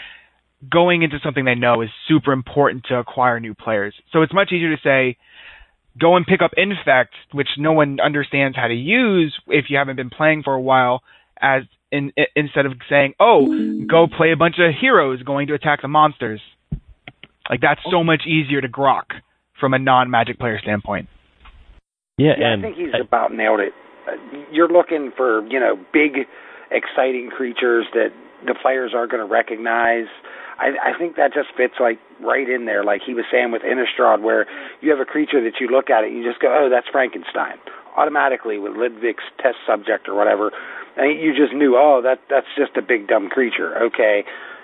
going into something they know is super important to acquire new players. So it's much easier to say, go and pick up Infect, which no one understands how to use if you haven't been playing for a while, as in, in, instead of saying, oh, go play a bunch of heroes going to attack the monsters. Like, that's so much easier to grok from a non-Magic player standpoint. Yeah, yeah and I think he's about nailed it. You're looking for, you know, big, exciting creatures that the players are going to recognize. I, I think that just fits like right in there, like he was saying with Innistrad, where you have a creature that you look at it, you just go, oh, that's Frankenstein. Automatically with Lidvik's test subject or whatever, and you just knew, oh, that that's just a big dumb creature. Okay,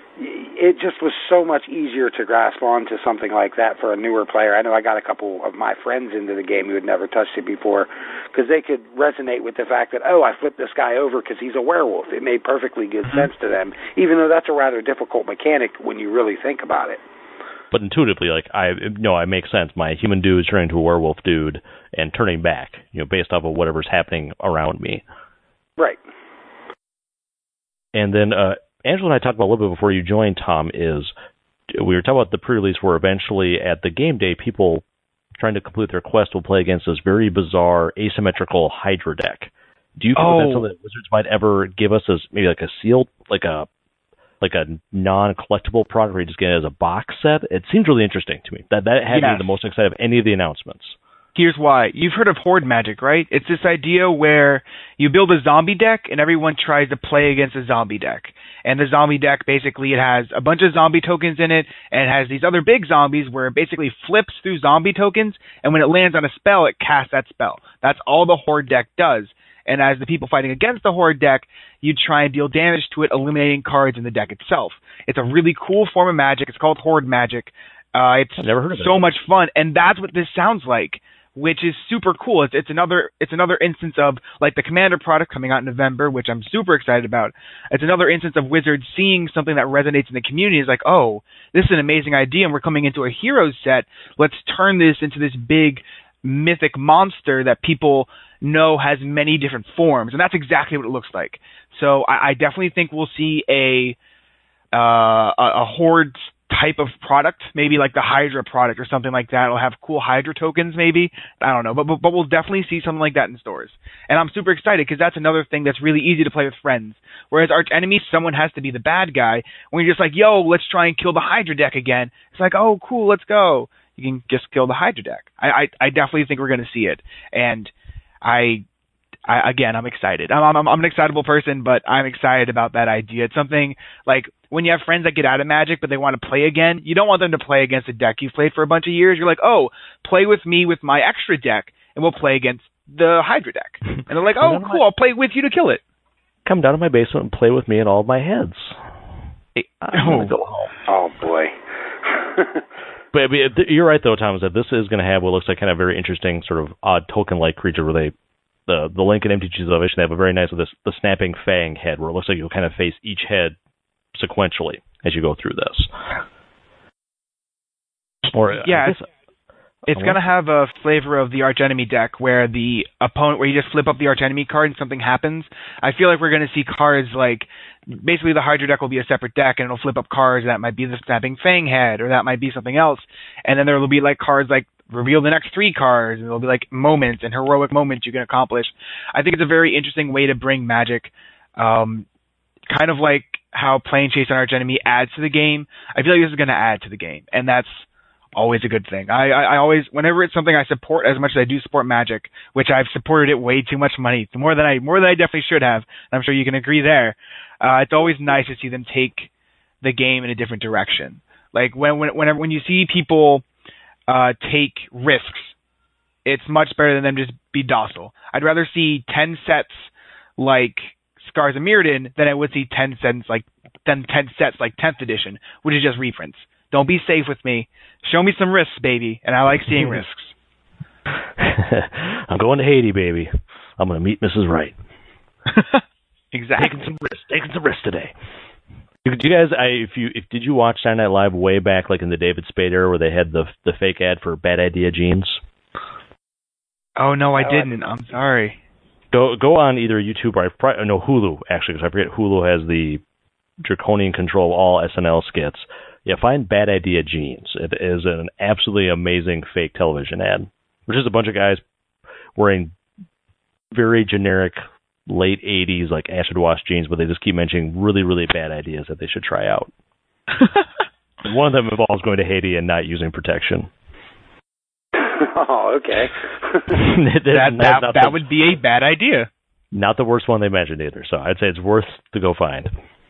it just was so much easier to grasp onto something like that for a newer player. I know I got a couple of my friends into the game who had never touched it before, because they could resonate with the fact that, oh, I flipped this guy over because he's a werewolf. It made perfectly good sense to them, even though that's a rather difficult mechanic when you really think about it. But intuitively, like, I no, it makes sense. My human dude is turning into a werewolf dude and turning back, you know, based off of whatever's happening around me. Right. And then uh, Angela and I talked about a little bit before you joined, Tom, is we were talking about the pre-release where eventually at the game day, people trying to complete their quest will play against this very bizarre asymmetrical Hydra deck. Do you think oh. that's something that Wizards might ever give us as maybe like a sealed, like a like a non-collectible product where you just get it as a box set? It seems really interesting to me. That that had yes. me the most excited of any of the announcements. Here's why. You've heard of Horde Magic, right? It's this idea where you build a zombie deck and everyone tries to play against a zombie deck. And the zombie deck, basically, it has a bunch of zombie tokens in it, and it has these other big zombies where it basically flips through zombie tokens, and when it lands on a spell, it casts that spell. That's all the Horde deck does. And as the people fighting against the Horde deck, you try and deal damage to it, eliminating cards in the deck itself. It's a really cool form of Magic. It's called Horde Magic. Uh, it's I've never heard of it. So much fun, and that's what this sounds like, which is super cool. It's, it's another it's another instance of, like, the Commander product coming out in November, which I'm super excited about. It's another instance of Wizards seeing something that resonates in the community. It's like, oh, this is an amazing idea, and we're coming into a Heroes set. Let's turn this into this big mythic monster that people know has many different forms, and that's exactly what it looks like. So I, I definitely think we'll see a uh, a, a Horde type of product, maybe like the Hydra product or something like that. It'll have cool Hydra tokens, maybe. I don't know, but, but but we'll definitely see something like that in stores. And I'm super excited because that's another thing that's really easy to play with friends. Whereas Arch Enemy, someone has to be the bad guy. When you're just like, yo, let's try and kill the Hydra deck again. It's like, oh, cool, let's go. You can just kill the Hydra deck. I I, I definitely think we're going to see it. And I, I again, I'm excited. I'm, I'm I'm an excitable person, but I'm excited about that idea. It's something like when you have friends that get out of Magic but they want to play again, you don't want them to play against a deck you've played for a bunch of years. You're like, oh, play with me with my extra deck, and we'll play against the Hydra deck. And they're like, oh, cool, I'll play with you to kill it. Come down to my basement and play with me and all of my heads. I'm oh. gonna go home. Oh, boy. But I mean, you're right, though, Thomas, that this is going to have what looks like kind of very interesting sort of odd token-like creature where they, the the Link and M T G's Elevation, they have a very nice, this the snapping fang head where it looks like you'll kind of face each head sequentially as you go through this. Or yeah, I guess, It's going to have a flavor of the Archenemy deck where the opponent, where you just flip up the Archenemy card and something happens. I feel like we're going to see cards like, basically the Hydra deck will be a separate deck and it'll flip up cards that might be the Snapping Fang Head or that might be something else. And then there will be like cards like reveal the next three cards and there'll be like moments and heroic moments you can accomplish. I think it's a very interesting way to bring Magic, um, kind of like how Planechase and Archenemy adds to the game. I feel like this is going to add to the game, and that's always a good thing. I, I, I always, whenever it's something I support as much as I do support Magic, which I've supported it way too much money, more than I, more than I definitely should have, and I'm sure you can agree there. Uh, it's always nice to see them take the game in a different direction. Like when, when, whenever, when you see people, uh, take risks, it's much better than them just be docile. I'd rather see ten sets like Scars of Mirrodin than I would see ten sets like, ten, ten sets like tenth edition, which is just reprints. Don't be safe with me. Show me some risks, baby. And I like seeing risks. I'm going to Haiti, baby. I'm going to meet Missus Wright. Exactly. Taking some risks. Taking some risks today. Do you guys? I if you if did you watch Saturday Night Live way back, like in the David Spade era, where they had the the fake ad for Bad Idea jeans? Oh no, I didn't. I'm sorry. Go go on either YouTube or I probably, no Hulu actually, because I forget Hulu has the draconian control of all S N L skits. Yeah, find Bad Idea Jeans. It is an absolutely amazing fake television ad, which is a bunch of guys wearing very generic late eighties, like acid wash jeans, but they just keep mentioning really, really bad ideas that they should try out. One of them involves going to Haiti and not using protection. Oh, okay. that that, that, that the, would be a bad idea. Not the worst one they mentioned either, so I'd say it's worth to go find.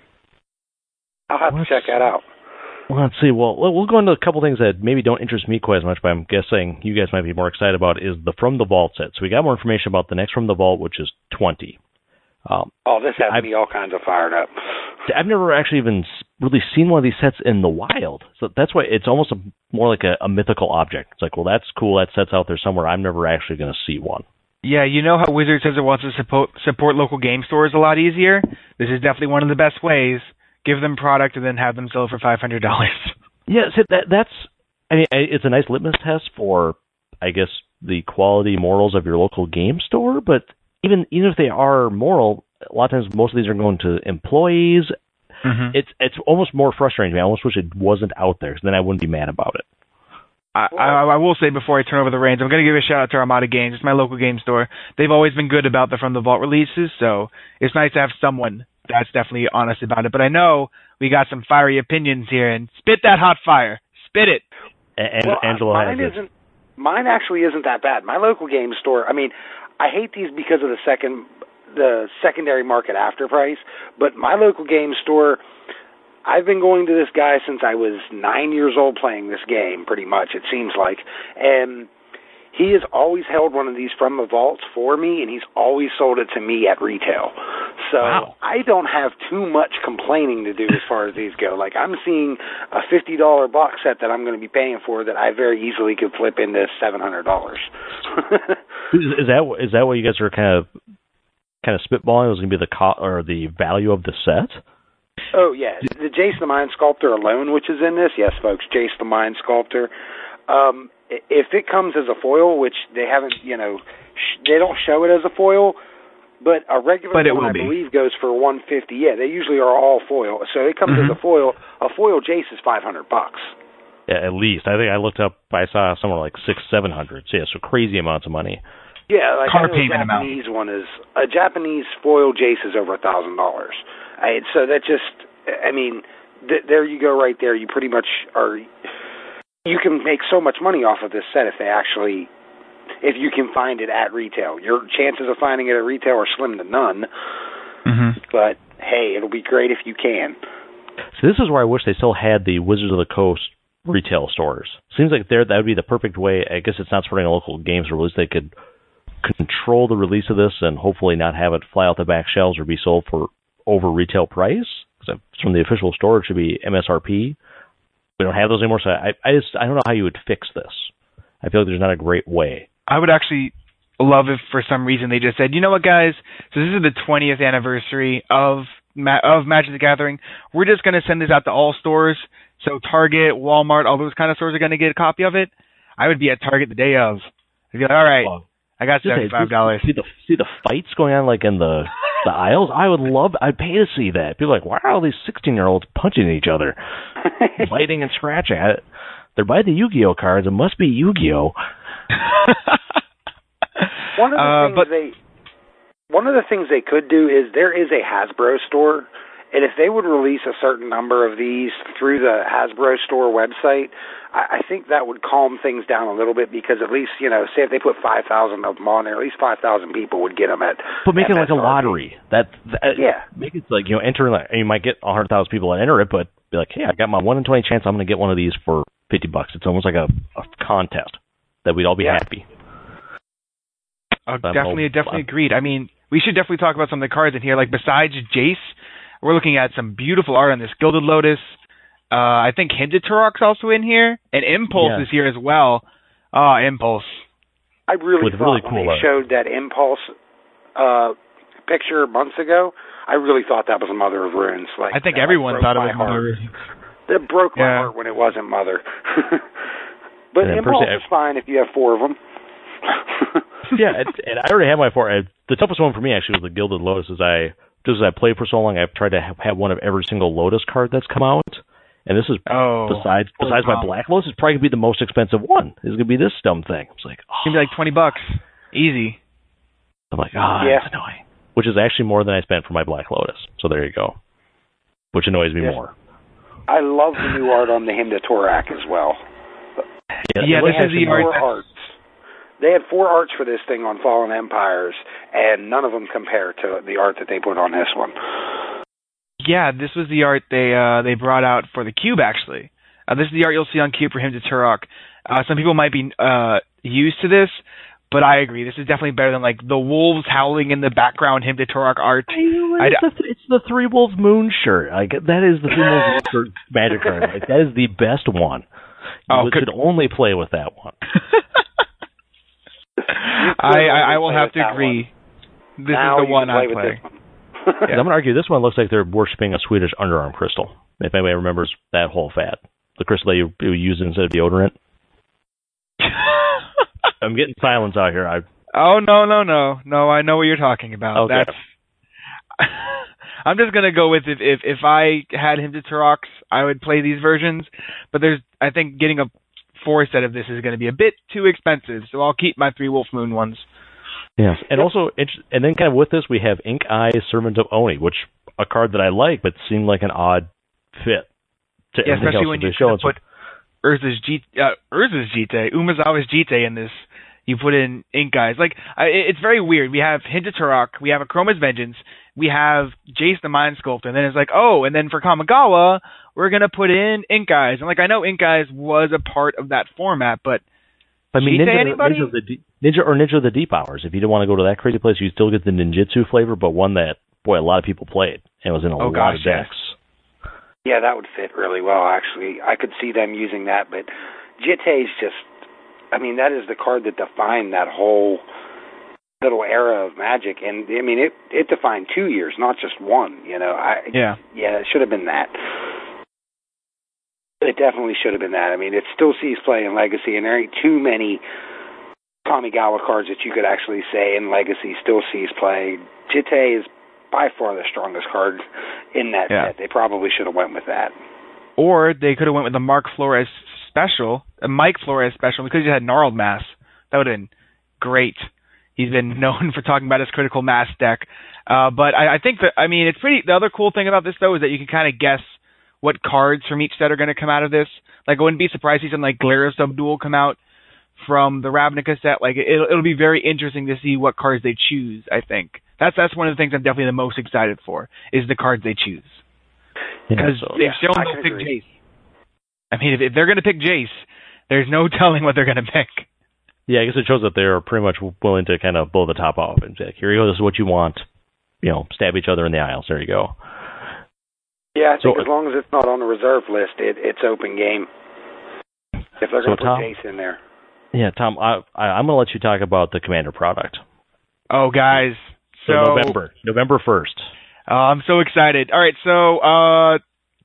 I'll have Let's, to check that out. Well, let's see. Well, we'll go into a couple things that maybe don't interest me quite as much, but I'm guessing you guys might be more excited about, is the From the Vault set. So we got more information about the next From the Vault, which is twenty. Um, oh, this has I've, me all kinds of fired up. I've never actually even really seen one of these sets in the wild. So that's why it's almost a, more like a, a mythical object. It's like, well, that's cool. That set's out there somewhere. I'm never actually going to see one. Yeah, you know how Wizards says it wants to support, support local game stores a lot easier? This is definitely one of the best ways. Give them product and then have them sell for five hundred dollars. Yeah, so that, that's, I mean, it's a nice litmus test for, I guess, the quality morals of your local game store, but even even if they are moral, a lot of times most of these are going to employees. Mm-hmm. It's it's almost more frustrating to me. I almost wish it wasn't out there, so then I wouldn't be mad about it. I, I, I will say before I turn over the reins, I'm going to give a shout out to Armada Games. It's my local game store. They've always been good about the From the Vault releases, so it's nice to have someone that's definitely honest about it. But I know we got some fiery opinions here, and spit that hot fire. Spit it. And well, Angelo mine has isn't. It. Mine actually isn't that bad. My local game store. I mean, I hate these because of the second, the secondary market after price. But my local game store, I've been going to this guy since I was nine years old playing this game, pretty much, it seems like. And he has always held one of these From the Vaults for me, and he's always sold it to me at retail. So wow. I don't have too much complaining to do as far as these go. Like, I'm seeing a fifty dollars box set that I'm going to be paying for that I very easily could flip into seven hundred dollars. is that is that what you guys are kind of kind of spitballing? Was going to be the co- or the value of the set? Oh yeah, the Jace the Mind Sculptor alone, which is in this, yes, folks, Jace the Mind Sculptor. Um, if it comes as a foil, which they haven't, you know, sh- they don't show it as a foil, but a regular but one, I be. believe, goes for one fifty. Yeah, they usually are all foil, so it comes mm-hmm. as a foil. A foil Jace is five hundred bucks. Yeah, at least. I think I looked up. I saw somewhere like six, seven hundred. So yeah, so crazy amounts of money. Yeah, like Car I know payment a Japanese amount. one is a Japanese foil Jace is over a thousand dollars. So that just, I mean, th- there you go, right there. You pretty much are. You can make so much money off of this set if they actually, if you can find it at retail. Your chances of finding it at retail are slim to none. Mm-hmm. But hey, it'll be great if you can. So this is where I wish they still had the Wizards of the Coast retail stores. Seems like there that would be the perfect way. I guess it's not supporting a local games release. They could control the release of this and hopefully not have it fly out the back shelves or be sold for over retail price. Because from the official store, it should be M S R P. We don't have those anymore, so I, I just I don't know how you would fix this. I feel like there's not a great way. I would actually love if for some reason they just said, you know what, guys? So this is the twentieth anniversary of Ma- of Magic the Gathering. We're just going to send this out to all stores. So Target, Walmart, all those kind of stores are going to get a copy of it. I would be at Target the day of. I'd be like, all right, well, I got seventy-five dollars. See the see the fights going on like in the the aisles. I would love. I'd pay to see that. People are like, why are all these sixteen-year-olds punching each other, biting and scratching? I, they're by the Yu-Gi-Oh cards. It must be Yu-Gi-Oh. One of the uh, things but, they one of the things they could do is there is a Hasbro store, and if they would release a certain number of these through the Hasbro store website, I, I think that would calm things down a little bit, because at least, you know, say if they put five thousand of them on there, at least five thousand people would get them at. But make at it like a lottery. That, that yeah. Make it like, you know, enter like, you might get one hundred thousand people that enter it, but be like, hey, I got my one in twenty chance I'm going to get one of these for fifty bucks. It's almost like a, a contest that we'd all be yeah. happy. Oh, definitely, definitely agreed. I mean, we should definitely talk about some of the cards in here. Like, besides Jace, we're looking at some beautiful art on this Gilded Lotus. Uh, I think Hinted Turok's also in here, and Impulse yeah. is here as well. Oh, Impulse. I really With thought really when cool they art. showed that Impulse uh, picture months ago, I really thought that was Mother of Runes. Like, I think that, everyone like, thought it was heart. Mother of Runes. That broke my yeah. heart when it wasn't Mother. But yeah, Impulse personally, is fine if you have four of them. yeah, and, and I already have my four. Uh, the toughest one for me actually was the Gilded Lotus. As I just as I played for so long, I've tried to have, have one of every single Lotus card that's come out, and this is oh, besides besides my Black Lotus, it's probably gonna be the most expensive one. It's gonna be this dumb thing. It's like oh. It's gonna be like twenty bucks, easy. I'm like, ah, oh, yeah. that's annoying. Which is actually more than I spent for my Black Lotus. So there you go. Which annoys me yes. more. I love the new art on the Hymn to Torak as well. Yeah, yeah this is the art. Arts. They had four arts for this thing on Fallen Empires, and none of them compare to the art that they put on this one. Yeah, this was the art they uh, they brought out for the Cube, actually. Uh, this is the art you'll see on Cube for Hymn to Turok. Uh, some people might be uh, used to this, but I agree. This is definitely better than, like, the wolves howling in the background Hymn to Turok art. It's, the, it's the Three Wolves Moon shirt. Like, that is the Three Wolves shirt magic card. Like, that is the best one. You oh, should only play with that one. I, I, I will have to agree. One. This now is the one I play. play. yeah. I'm going to argue this one looks like they're worshipping a Swedish underarm crystal. If anybody remembers that whole fad. The crystal that you, you use instead of deodorant. I'm getting silence out here. I... Oh, no, no, no. No, I know what you're talking about. Okay. That's... I'm just going to go with if, if if I had Hymn to Turoks, I would play these versions. But there's, I think getting a four set of this is going to be a bit too expensive, so I'll keep my three Wolf Moon ones. Yes, and also, and then kind of with this, we have Ink Eye, Servant of Oni, which a card that I like, but seemed like an odd fit to yeah, everything especially else when that you they show. put Urza's G, uh, Urza's Jite, Umazawa's Jite in this. You put in Ink Eyes. Like, I, it's very weird. We have Hymn to Turok, we have Akroma's Vengeance, we have Jace the Mind Sculptor, and then it's like, oh, and then for Kamigawa, we're going to put in Ink Eyes. And, like, I know Ink Eyes was a part of that format, but I mean, Jite, Ninja, anybody? Ninja, of the D, Ninja or Ninja of the Deep Hours. If you didn't want to go to that crazy place, you still get the ninjutsu flavor, but one that, boy, a lot of people played, and was in a oh, lot gosh, of decks. Yeah, that would fit really well, actually. I could see them using that, but Jite's just, I mean, that is the card that defined that whole little era of Magic, and, I mean, it, it defined two years, not just one, you know. I, yeah. Yeah, it should have been that. It definitely should have been that. I mean, it still sees play in Legacy, and there ain't too many Kamigawa cards that you could actually say in Legacy still sees play. Jite is by far the strongest card in that yeah. set. They probably should have went with that. Or they could have went with the Mark Flores special, a Mike Flores special, because you had Gnarled Mass. That would have been great. He's been known for talking about his Critical Mass deck. Uh, but I, I think that, I mean, it's pretty, the other cool thing about this, though, is that you can kind of guess what cards from each set are going to come out of this. Like, I wouldn't be surprised to see something like Glarus Subdual come out from the Ravnica set. Like, it'll, it'll be very interesting to see what cards they choose, I think. That's that's one of the things I'm definitely the most excited for, is the cards they choose. Because yeah, so, they've shown yeah, they'll pick agree. Jace. I mean, if, if they're going to pick Jace, there's no telling what they're going to pick. Yeah, I guess it shows that they're pretty much willing to kind of blow the top off and say, like, here you go, this is what you want. You know, stab each other in the aisles. There you go. Yeah, I think so, as long as it's not on the reserve list, it, it's open game. If they're going to so put Tom, Jace in there. Yeah, Tom, I, I, I'm going to let you talk about the Commander product. Oh, guys. So, so November, November first. Uh, I'm so excited. All right, so uh,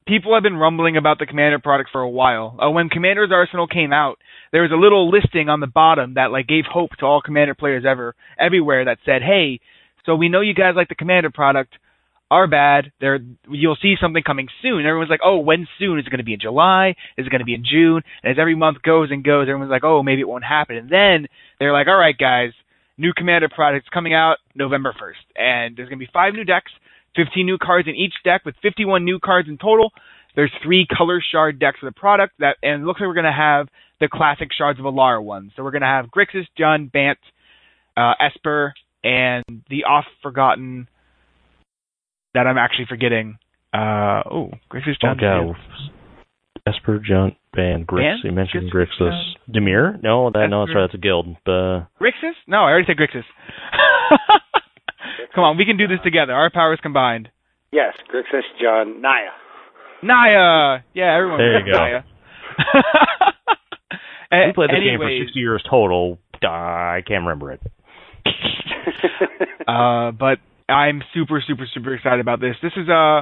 people have been rumbling about the Commander product for a while. Uh, when Commander's Arsenal came out, there was a little listing on the bottom that like gave hope to all Commander players ever everywhere that said, "Hey, so we know you guys like the Commander product. Our bad. There, you'll see something coming soon." And everyone's like, "Oh, when soon? Is it going to be in July? Is it going to be in June?" And as every month goes and goes, everyone's like, "Oh, maybe it won't happen." And then they're like, "All right, guys, new Commander products coming out November first, and there's going to be five new decks, fifteen new cards in each deck with fifty-one new cards in total. There's three color shard decks for the product, that, and it looks like we're going to have the classic Shards of Alara ones. So we're going to have Grixis, Jund, Bant, uh, Esper, and the oft-forgotten that I'm actually forgetting. Uh, oh, Grixis, Jund, oh, Esper, Jund, Bant, Grixis. You mentioned Grixis. Grixis. Dimir? No, that, no, sorry, that's a guild. Uh, Grixis? No, I already said Grixis. Come on, we can do this together. Our powers combined. Yes, Grixis, Jund, Naya. Naya! Yeah, everyone there you go. Naya. We played this Anyways, game for sixty years total. Uh, I can't remember it. uh, but I'm super, super, super excited about this. This is uh,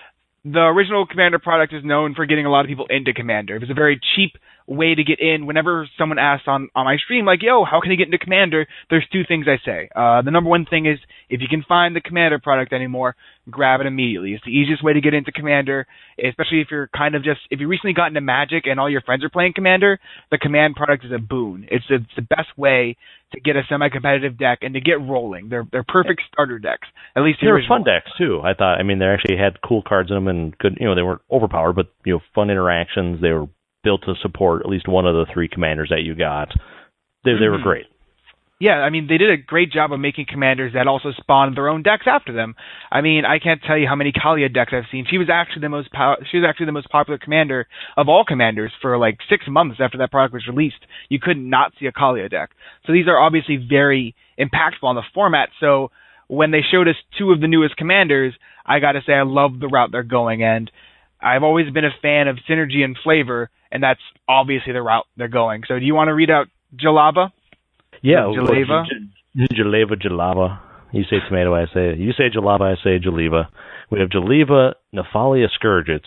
the original Commander product is known for getting a lot of people into Commander. It was a very cheap way to get in. Whenever someone asks on, on my stream, like, yo, how can I get into Commander? There's two things I say. Uh, the number one thing is, if you can find the Commander product anymore, grab it immediately. It's the easiest way to get into Commander, especially if you're kind of just, if you recently got into Magic and all your friends are playing Commander, the Command product is a boon. It's, it's the best way to get a semi-competitive deck and to get rolling. They're they're perfect starter decks. At least the they were original fun decks too. I thought. I mean, they actually had cool cards in them and good. You know, they weren't overpowered, but you know, fun interactions. They were built to support at least one of the three commanders that you got. They mm-hmm. they were great. Yeah, I mean, they did a great job of making commanders that also spawned their own decks after them. I mean, I can't tell you how many Kalia decks I've seen. She was actually the most pow- she was actually the most popular commander of all commanders for like six months after that product was released. You could not see a Kalia deck. So these are obviously very impactful on the format. So when they showed us two of the newest commanders, I got to say I love the route they're going, and I've always been a fan of synergy and flavor, and that's obviously the route they're going. So do you want to read out Jalaba? Yeah, Jalava. Jalava, Jalava. You say tomato, I say. You say Jalava, I say Jaliva. We have Jaliva, Nephalia Scourge. It's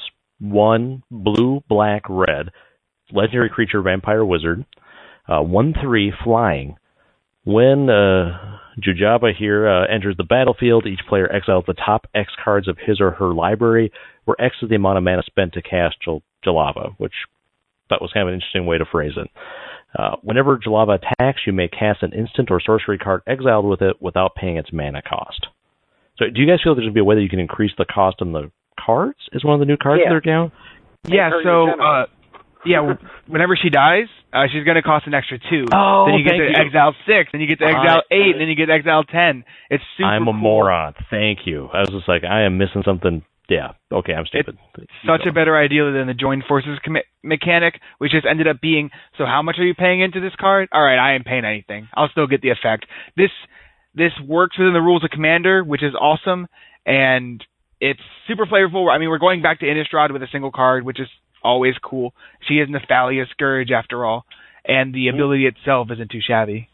one blue, black, red. Legendary creature, vampire wizard. Uh, one three flying. When uh, Jujaba here uh, enters the battlefield, each player exiles the top X cards of his or her library, where X is the amount of mana spent to cast Jal- Jalava, which I thought was kind of an interesting way to phrase it. Uh, whenever Jalava attacks, you may cast an instant or sorcery card exiled with it without paying its mana cost. So do you guys feel there's going to be a way that you can increase the cost on the cards? Is one of the new cards yeah. they're down? Yeah, so, uh, yeah, whenever she dies, uh, she's going to cost an extra two. Oh, then you get to you. exile six, then you get to exile I, eight, then you get to exile ten. It's super I'm a cool. moron. Thank you. I was just like, I am missing something. Yeah, okay, I'm stupid. It's such a better idea than the join forces com- mechanic, which just ended up being, so how much are you paying into this card? All right, I ain't paying anything. I'll still get the effect. This this works within the rules of Commander, which is awesome, and it's super flavorful. I mean, we're going back to Innistrad with a single card, which is always cool. She is Nephalia Scourge, after all, and the ability itself isn't too shabby.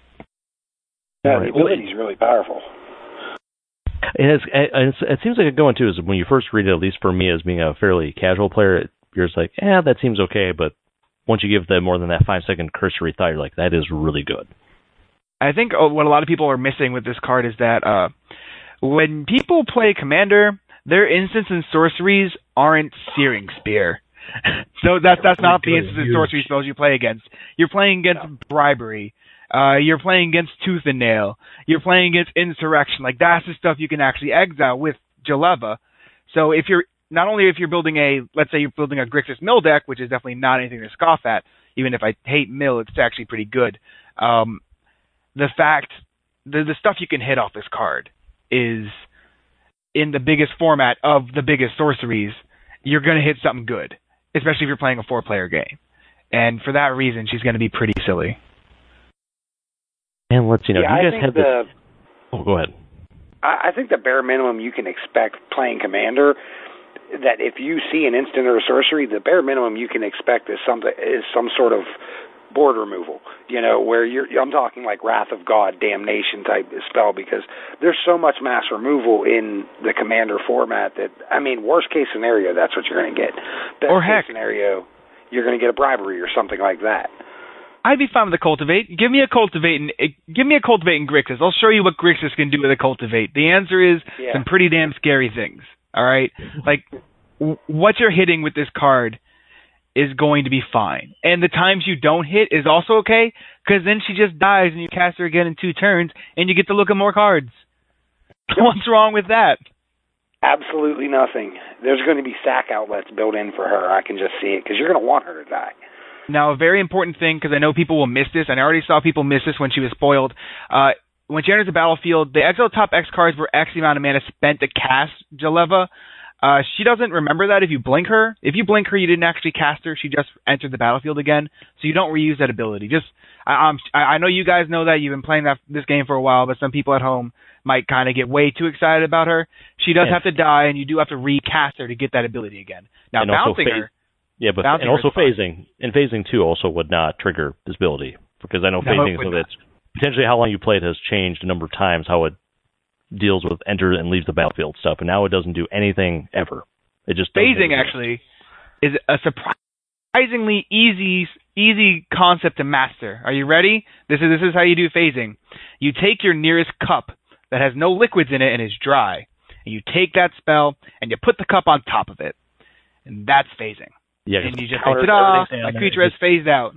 Yeah, the ability is really powerful. It, has, it, it seems like a good one, too, is when you first read it, at least for me as being a fairly casual player, it, you're just like, yeah, that seems okay, but once you give them more than that five-second cursory thought, you're like, that is really good. I think what a lot of people are missing with this card is that uh, when people play Commander, their instants and sorceries aren't Searing Spear. So that's, that's not the instants and sorcery spells you play against. You're playing against yeah. Bribery. Uh, you're playing against Tooth and Nail. You're playing against Insurrection. Like, that's the stuff you can actually exile with Jalava. So if you're, not only if you're building a, let's say you're building a Grixis Mill deck, which is definitely not anything to scoff at, even if I hate Mill, it's actually pretty good. Um, the fact, the, the stuff you can hit off this card is, in the biggest format of the biggest sorceries, you're going to hit something good, especially if you're playing a four-player game. And for that reason, she's going to be pretty silly. And let's, you know, yeah, you I guys have the, this... Oh, go ahead. I think the bare minimum you can expect playing Commander, that if you see an instant or a sorcery, the bare minimum you can expect is some, is some sort of board removal, you know, where you're, I'm talking like Wrath of God, Damnation type spell, because there's so much mass removal in the Commander format that, I mean, worst case scenario, that's what you're going to get. Best or case heck, scenario, you're going to get a bribery or something like that. I'd be fine with a Cultivate. Give me a Cultivate and give me a Cultivate and Grixis. I'll show you what Grixis can do with a Cultivate. The answer is yeah. some pretty damn scary things. All right, like w- what you're hitting with this card is going to be fine, and the times you don't hit is also okay, because then she just dies and you cast her again in two turns, and you get to look at more cards. What's wrong with that? Absolutely nothing. There's going to be sack outlets built in for her. I can just see it, because you're going to want her to die. Now, a very important thing, because I know people will miss this, and I already saw people miss this when she was spoiled. Uh, when she enters the battlefield, the exile top X cards were X the amount of mana spent to cast Jeleva. Uh, she doesn't remember that if you blink her. If you blink her, you didn't actually cast her. She just entered the battlefield again, so you don't reuse that ability. Just, I, I'm, I know you guys know that. You've been playing that, this game for a while, but some people at home might kind of get way too excited about her. She does yes. have to die, and you do have to recast her to get that ability again. Now, and bouncing phase, her... Yeah, but and also phasing. And phasing, too, also would not trigger this ability, because I know no, phasing, so that's potentially how long you play it has changed a number of times, how it deals with enter and leaves the battlefield stuff, and now it doesn't do anything ever. It just phasing actually is a surprisingly easy easy concept to master. Are you ready? This is this is how you do phasing. You take your nearest cup that has no liquids in it and is dry, and you take that spell and you put the cup on top of it, and that's phasing. Yeah, and you just say, ta-da, my creature has phased out.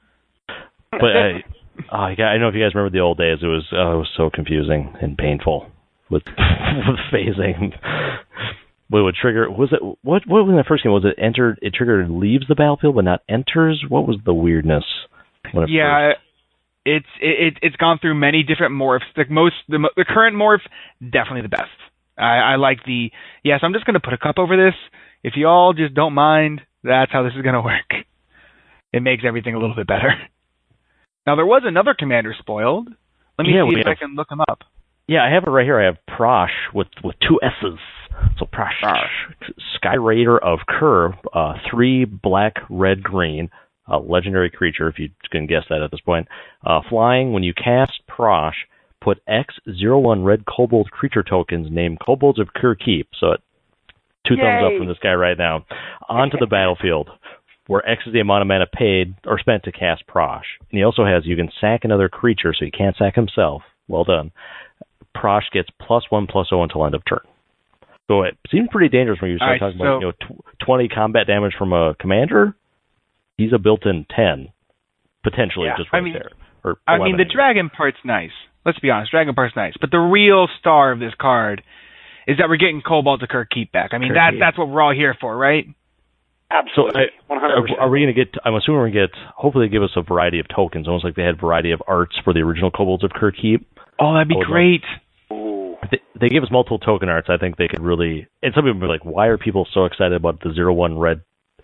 But I, oh, I don't know if you guys remember the old days. It was oh, it was so confusing and painful with with phasing. What would trigger? Was it what? What was in the first game? Was it entered? It triggered and leaves the battlefield, but not enters. What was the weirdness? When it yeah, first... it's it, it's gone through many different morphs. The most the, the current morph definitely the best. I, I like the yes. I'm just going to put a cup over this. If you all just don't mind, that's how this is going to work. It makes everything a little bit better. Now there was another commander spoiled. Let me yeah, see if have... I can look him up. Yeah, I have it right here. I have Prosh with, with two S's. So Prosh, Prosh. Sky Raider of Kerr, uh, three black, red, green, a legendary creature, if you can guess that at this point. Uh, flying, when you cast Prosh, put X zero one red kobold creature tokens named Kobolds of Kerr Keep. So it, two Yay. thumbs up from this guy right now. Onto the battlefield, where X is the amount of mana paid or spent to cast Prosh. And he also has, you can sack another creature, so he can't sack himself. Well done. Prosh gets plus one, plus zero until end of turn. So it seemed pretty dangerous when you start right, talking so, about you know tw- twenty combat damage from a commander. He's a built-in ten, potentially yeah, just right I mean, there. Or I mean, the anyway. dragon part's nice. Let's be honest, dragon part's nice. But the real star of this card is that we're getting Kobold to Kerr Keep back. I mean, that, that's what we're all here for, right? Absolutely. So, I, are, are we going to get, I'm assuming we're going to get, hopefully they give us a variety of tokens, almost like they had a variety of arts for the original Kobolds of Kerr Keep. Oh, that'd be great. If they, they gave us multiple token arts, I think they could really, and some people would be like, why are people so excited about the zero one red,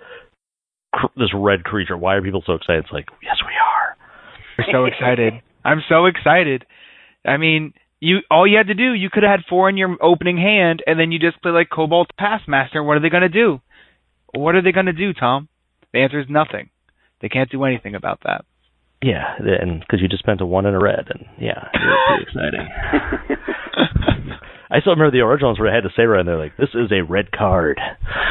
this red creature? Why are people so excited? It's like, yes, we are. We're so excited. I'm so excited. I mean, you all you had to do, you could have had four in your opening hand, and then you just play like Kobold Taskmaster. What are they going to do? What are they going to do, Tom? The answer is nothing. They can't do anything about that. Yeah, and because you just spent a one and a red, and yeah, it was pretty exciting. I still remember the originals where I had to say right, and they're like, "This is a red card."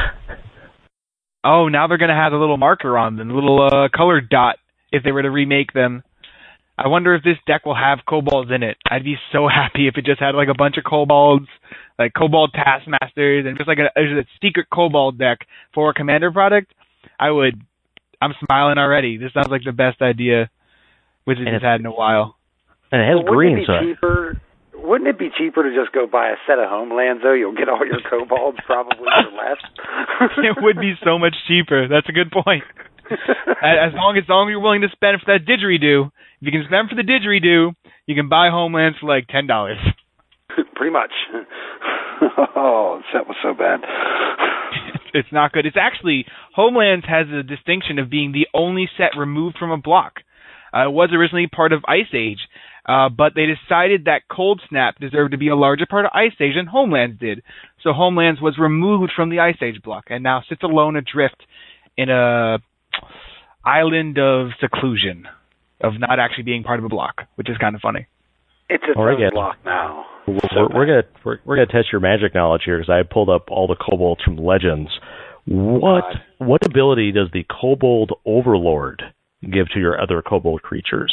Oh, now they're going to have a little marker on them, a little uh, colored dot, if they were to remake them. I wonder if this deck will have kobolds in it. I'd be so happy if it just had like a bunch of kobolds, like Kobold Taskmasters, and just like a, a secret kobold deck for a commander product. I would. I'm smiling already. This sounds like the best idea Wizards has had in a while. And it has well, green, wouldn't it be so cheaper? Wouldn't it be cheaper to just go buy a set of homelands, though? You'll get all your kobolds probably for less. It would be so much cheaper. That's a good point. As long as, as long as you're willing to spend for that didgeridoo, if you can spend for the didgeridoo, you can buy homelands for like ten dollars. Pretty much. Oh, that was so bad. It's not good. It's actually, Homelands has a distinction of being the only set removed from a block. Uh, it was originally part of Ice Age, uh, but they decided that Cold Snap deserved to be a larger part of Ice Age than Homelands did. So Homelands was removed from the Ice Age block and now sits alone adrift in a... island of seclusion, of not actually being part of a block, which is kind of funny. It's its All own right, block now. We're, So we're, we're gonna we're, we're gonna test your magic knowledge here because I pulled up all the kobolds from Legends. What God. what ability does the Kobold Overlord give to your other kobold creatures?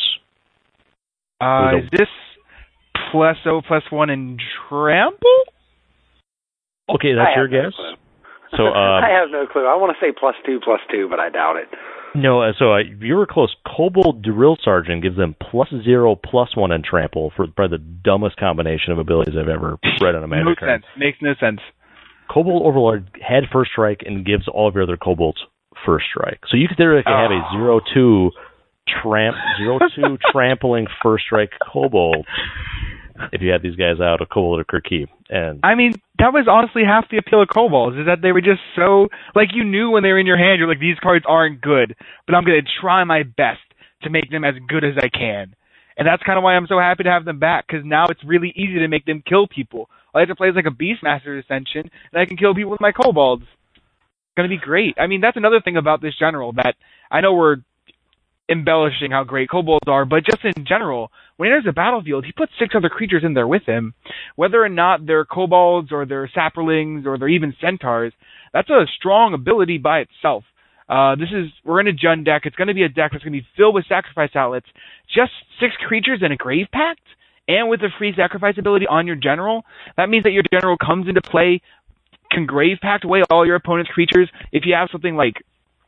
Uh, There's is this plus O plus one in trample? Okay, that's I your have no guess. clue. So um, I have no clue. I want to say plus two, plus two, but I doubt it. no, uh, so uh, you were close. Kobold Drill Sergeant gives them plus zero, plus one in trample for probably the dumbest combination of abilities I've ever read on a magic No card. sense. Makes no sense. Kobold Overlord had first strike and gives all of your other kobolds first strike. So you could theoretically have a zero two tramp zero two trampling first strike kobold if you had these guys out of Kobold or Kirky. And I mean, that was honestly half the appeal of kobolds, is that they were just so, like, you knew when they were in your hand, you're like, these cards aren't good, but I'm going to try my best to make them as good as I can. And that's kind of why I'm so happy to have them back, because now it's really easy to make them kill people. All I have to play is like a Beastmaster Ascension, and I can kill people with my kobolds. It's going to be great. I mean, that's another thing about this general, that I know we're embellishing how great kobolds are, but just in general, when he enters the battlefield, he puts six other creatures in there with him. Whether or not they're kobolds, or they're saprolings, or they're even centaurs, that's a strong ability by itself. Uh, this is, we're in a Jund deck. It's going to be a deck that's going to be filled with sacrifice outlets. Just six creatures in a Grave Pact, and with a free sacrifice ability on your general. That means that your general comes into play, can Grave Pact away all your opponent's creatures. If you have something like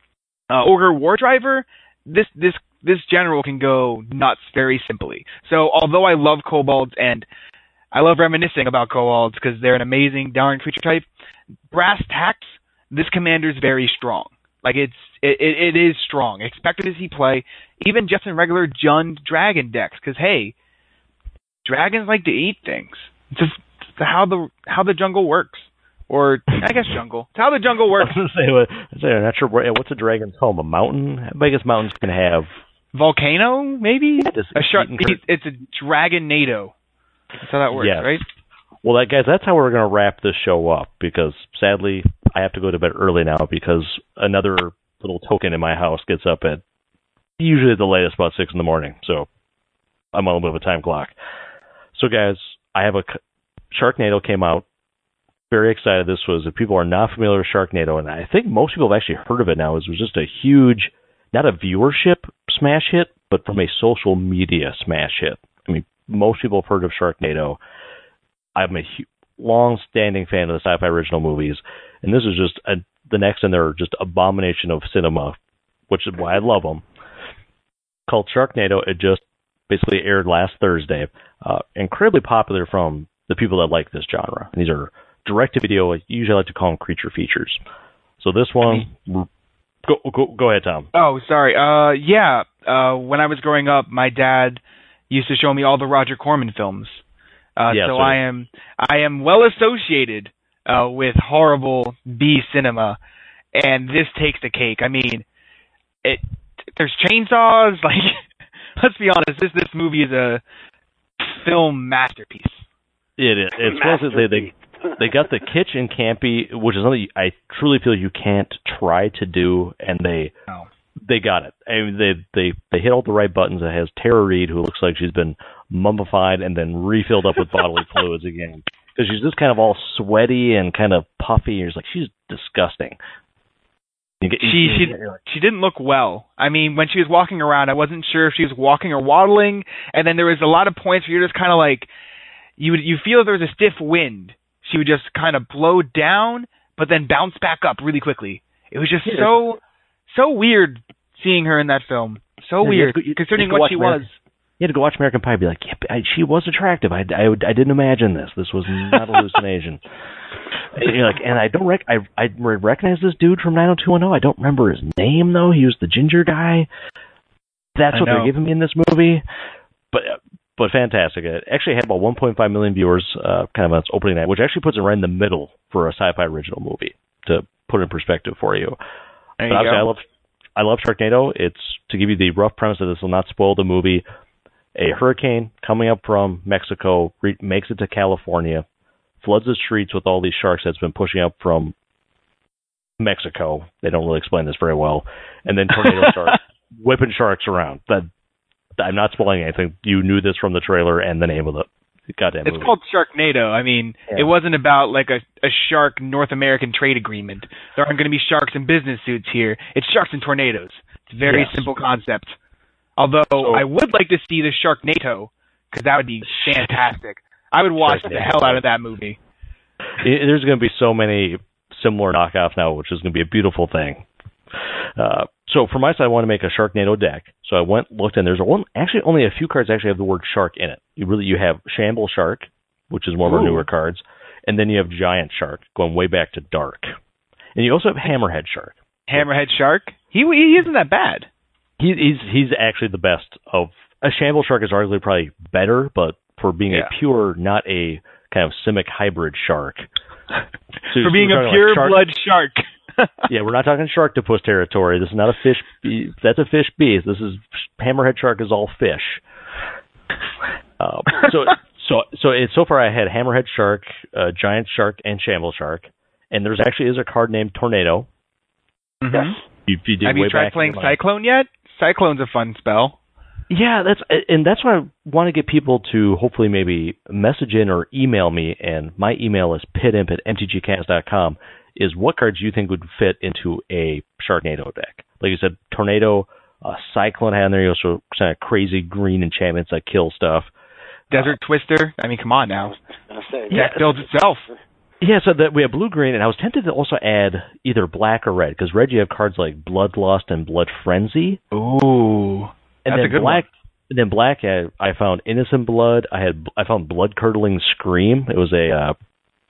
uh, Ogre War Driver, this this this general can go nuts very simply. So although I love kobolds, and I love reminiscing about kobolds because they're an amazing darn creature type, brass tacks, this commander's very strong. Like, it's it, it is strong. Expected to see play, even just in regular Jund dragon decks, because hey, dragons like to eat things. It's just it's how the how the jungle works, or I guess jungle. It's how the jungle works. I was going to say, I'm not sure what, what's a dragon's home. A mountain? How big is mountains can have? Volcano, maybe. Just A shark. eating- It's a dragon-nado. That's how that works, Yes. right? Well, that, guys, that's how we're going to wrap this show up, because sadly I have to go to bed early now because another little token in my house gets up at usually the latest about six in the morning. So I'm on a little bit of a time clock. So, guys, I have a Sharknado came out. Very excited. This was, if people are not familiar with Sharknado, and I think most people have actually heard of it now, it was just a huge, not a viewership smash hit, but from a social media smash hit. I mean, most people have heard of Sharknado. I'm a hu- long-standing fan of the sci-fi original movies, and this is just a, the next in their just abomination of cinema, which is why I love them. Called Sharknado. It just basically aired last Thursday. Uh, incredibly popular from the people that like this genre. And these are direct-to-video. I usually like to call them creature features. So this one, go go, go ahead, Tom. Oh, sorry. Uh, yeah. Uh, when I was growing up, my dad used to show me all the Roger Corman films. Uh, yeah, so so I am I am well associated uh, with horrible B cinema, and this takes the cake. I mean, it there's chainsaws. Like, let's be honest, this this movie is a film masterpiece. It is. It's supposed they they they got the kitsch and campy, which is something I truly feel you can't try to do, and they No. they got it. I mean, they they they hit all the right buttons. It has Tara Reid, who looks like she's been mummified and then refilled up with bodily fluids again, because she's just kind of all sweaty and kind of puffy. You're just like, she's disgusting. You get, She you, she you're like, she didn't look well. I mean, when she was walking around, I wasn't sure if she was walking or waddling. And then there was a lot of points where you're just kind of like, you would you feel if there was a stiff wind, she would just kind of blow down, but then bounce back up really quickly. It was just Yeah. so so weird seeing her in that film. So Yeah, you weird, have to go- you- considering you have to what watch she American- was. You had to go watch American Pie and be like, yeah, I, she was attractive. I, I, I didn't imagine this. This was not a hallucination. And you're like, and I don't rec- I, I recognize this dude from nine oh two one oh. I don't remember his name, though. He was the ginger guy. That's I what know. they're giving me in this movie. But but fantastic. It actually had about one point five million viewers uh, kind of on its opening night, which actually puts it right in the middle for a sci-fi original movie, to put it in perspective for you. There But you obviously, go. I love I love Sharknado. It's, to give you the rough premise of this will not spoil the movie, a hurricane coming up from Mexico re- makes it to California, floods the streets with all these sharks that's been pushing up from Mexico. They don't really explain this very well. And then tornadoes start. whipping sharks around. That I'm not spoiling anything. You knew this from the trailer and the name of the goddamn It's movie. called Sharknado. I mean, yeah. It wasn't about like a, a shark North American trade agreement. There aren't going to be sharks in business suits here. It's sharks and tornadoes. It's a very yes. simple concept. Although so, I would like to see the Sharknado, because that would be fantastic. I would watch Sharknado. the hell out of that movie. It, there's going to be so many similar knockoffs now, which is going to be a beautiful thing. Uh, so for my side, I want to make a Sharknado deck. So I went, looked, and there's a one, actually only a few cards actually have the word shark in it. You really, you have Shamble Shark, which is one of our newer cards, and then you have Giant Shark, going way back to Dark. And you also have Hammerhead Shark. Hammerhead Shark? He he isn't that bad. He, he's he's actually the best of... A Shamble Shark is arguably probably better, but for being yeah. a pure, not a kind of Simic hybrid shark. So for being a pure like shark, blood shark. Yeah, we're not talking Sharktopus territory. This is not a fish. Be- that's a fish beast. This is Hammerhead Shark is all fish. Uh, so so so it, so far I had Hammerhead Shark, uh, Giant Shark, and Shamble Shark, and there's actually is a card named Tornado. Mm-hmm. Yes. You, you Have you tried playing Cyclone yet? Cyclone's a fun spell. Yeah, that's and that's why I want to get people to hopefully maybe message in or email me, and my email is pitimp at m t g cast dot com, is what cards you think would fit into a Sharknado deck. Like you said, Tornado, uh, Cyclone had in there, you also kind of crazy green enchantments that kill stuff. Desert uh, Twister, I mean, come on now. Say, deck yeah, builds itself. Yeah, so that we have blue-green, and I was tempted to also add either black or red, because red you have cards like Bloodlust and Blood Frenzy. Ooh. And That's then a good black, one. then black, I, I found Innocent Blood. I had I found Blood Curdling Scream. It was a uh,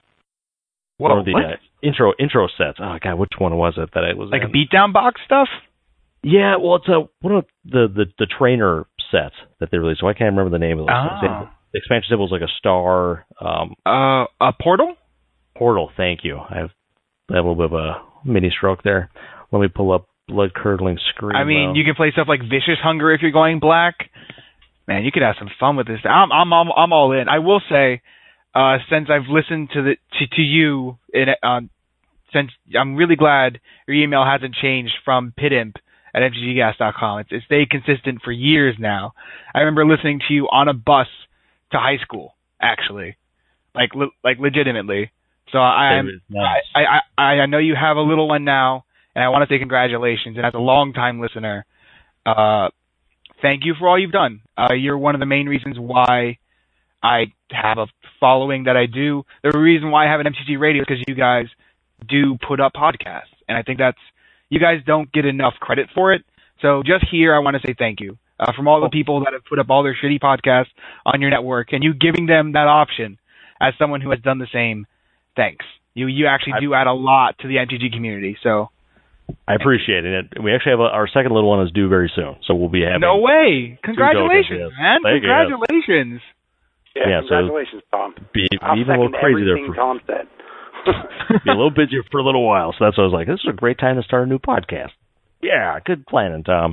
Whoa, one of the what? uh, intro intro sets. Oh god, which one was it that it was like in? a beatdown box stuff? Yeah, well, it's a one of the, the, the trainer sets that they released. So I can't remember the name of those. Oh. The expansion symbol was like a star. Um, uh, a portal. Portal. Thank you. I have, I have a little bit of a mini stroke there. Let me pull up Blood Curdling Scream. I mean, though. you can play stuff like Vicious Hunger if you're going black. Man, you could have some fun with this. I'm I'm I'm, I'm all in. I will say, uh, since I've listened to the to, to you, in, um, since I'm really glad your email hasn't changed from pitimp at m t g gas dot com. It's, it's stayed consistent for years now. I remember listening to you on a bus to high school, actually, like le- like legitimately. So I'm nice. I, I I I know you have a little one now. And I want to say congratulations. And as a long-time listener, uh, thank you for all you've done. Uh, you're one of the main reasons why I have a following that I do. The reason why I have an M T G radio is because you guys do put up podcasts. And I think that's, you guys don't get enough credit for it. So just here, I want to say thank you. Uh, from all the people that have put up all their shitty podcasts on your network and you giving them that option as someone who has done the same, thanks. You, you actually do add a lot to the M T G community. So, I appreciate it. We actually have a, our second little one is due very soon, so we'll be having. No way! Congratulations, man! Thank Congratulations! You, yes. Yeah, yeah, congratulations, so Tom. Be, be I'll even a little crazy there for. Tom said. Be a little busy for a little while, so that's why I was like, "This is a great time to start a new podcast." Yeah, good planning, Tom.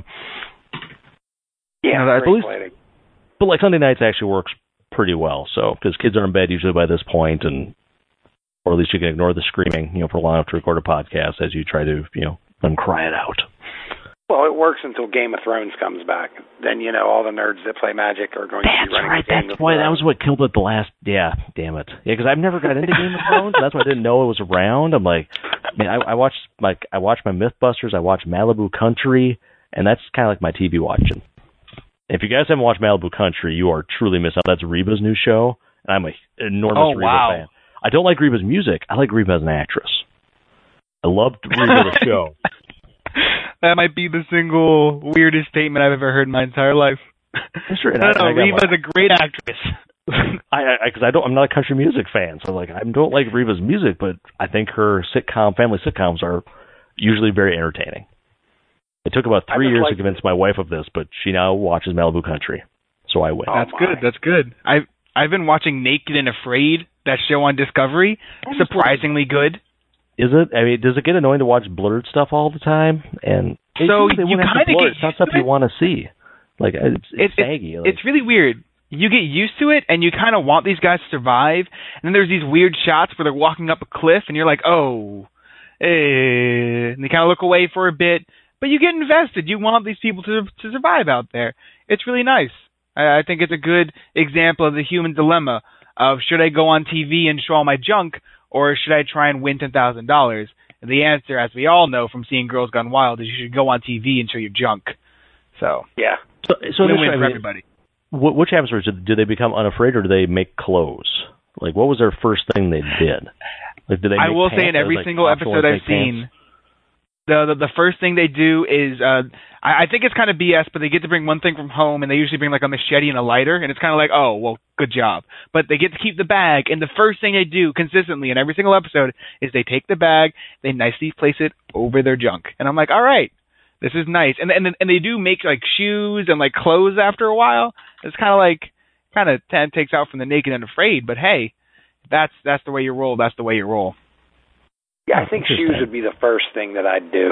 Yeah, no, great planning. But like Sunday nights actually works pretty well, so because kids are in bed usually by this point, and or at least you can ignore the screaming, you know, for long enough to record a podcast as you try to, you know. Them cry it out. Well, it works until Game of Thrones comes back. Then, you know, all the nerds that play Magic are going that's to be running right. Game That's of why Thrones. that was what killed it the last. Yeah, damn it. Yeah, because I've never got into Game of Thrones. That's why I didn't know it was around. I'm like, I mean, I, I watched like I watched my MythBusters. I watched Malibu Country, and that's kind of like my T V watching. If you guys haven't watched Malibu Country, you are truly missing out. That's Reba's new show, and I'm an enormous oh, Reba wow. fan. I don't like Reba's music. I like Reba as an actress. I loved Reba the show. That might be the single weirdest statement I've ever heard in my entire life. That's right. No, no, Reba's a great actress. I, because I, I don't, I'm not a country music fan, so like I don't like Reba's music, but I think her sitcom, family sitcoms, are usually very entertaining. It took about three years like to convince my wife of this, but she now watches Malibu Country, so I win. Oh that's my. good. That's good. I've I've been watching Naked and Afraid, that show on Discovery. Surprisingly good. Is it? I mean, does it get annoying to watch blurred stuff all the time? And so you kind of get it's not stuff you want to see. Like it's it's, it's saggy. Like. It's really weird. You get used to it, and you kind of want these guys to survive. And then there's these weird shots where they're walking up a cliff, and you're like, oh, eh. And they kind of look away for a bit. but you get invested. You want these people to to survive out there. It's really nice. I, I think it's a good example of the human dilemma of should I go on T V and show all my junk, or should I try and win ten thousand dollars? And the answer, as we all know from seeing Girls Gone Wild, is you should go on T V and show your junk. So yeah, so, so win win for I mean, everybody. What, which happens first? Do they become unafraid, or do they make clothes? Like, what was their first thing they did? Like, did they? I make will pants? say in every like, single episode I've seen, the, the the first thing they do is uh, I, I think it's kind of B S, but they get to bring one thing from home, and they usually bring like a machete and a lighter, and it's kind of like, oh, well, good job. But they get to keep the bag, and the first thing they do consistently in every single episode is they take the bag, they nicely place it over their junk, and I'm like, all right, this is nice. And and and they do make like shoes and like clothes after a while. It's kind of like kind of t- takes out from the naked and afraid, but hey, that's that's the way you roll. That's the way you roll. Yeah, I think shoes would be the first thing that I'd do.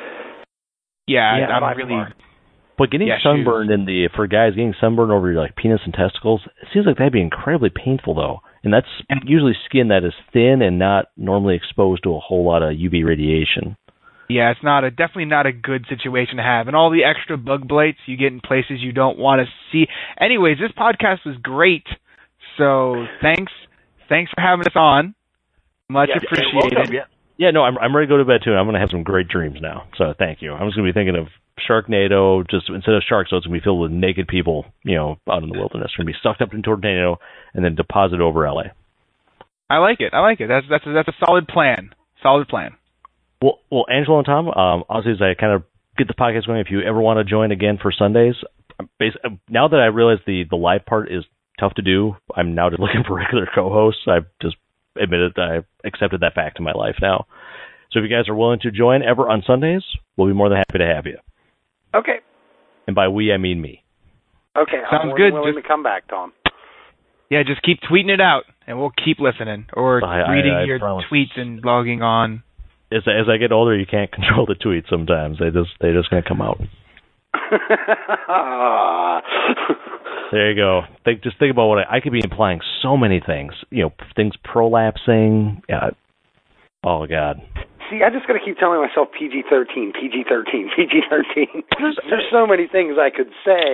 Yeah, yeah I'm really. Far. But getting yeah, sunburned shoes. in the for guys getting sunburned over your like penis and testicles, it seems like that'd be incredibly painful though. And that's usually skin that is thin and not normally exposed to a whole lot of U V radiation. Yeah, it's not a definitely not a good situation to have, and all the extra bug bites you get in places you don't want to see. Anyways, this podcast was great, so thanks, thanks for having us on. Much yes, appreciated. Yeah. yeah, no, I'm I'm ready to go to bed too. And I'm gonna have some great dreams now. So thank you. I'm just gonna be thinking of Sharknado. Just instead of sharks, so it's gonna be filled with naked people, you know, out in the wilderness. We're gonna be sucked up into a tornado and then deposited over L A. I like it. I like it. That's that's a, that's a solid plan. Solid plan. Well, well, Angelo and Tom, um, obviously, as I kind of get the podcast going, if you ever want to join again for Sundays, now that I realize the, the live part is tough to do, I'm now just looking for regular co-hosts. I've just admitted that I've accepted that fact in my life now. So if you guys are willing to join ever on Sundays, we'll be more than happy to have you. Okay. And by we, I mean me. Okay. Sounds I'm more good. than willing Just, to come back, Tom. Yeah, just keep tweeting it out, and we'll keep listening or I, reading I, I your promise. tweets and logging on. As as I get older, you can't control the tweets sometimes. They just they just gonna come out. There you go. Think just think about what I, I could be implying. So many things. You know, things prolapsing. Yeah. Oh God. See, I just got to keep telling myself P G thirteen, P G thirteen, P G thirteen. There's, there's so many things I could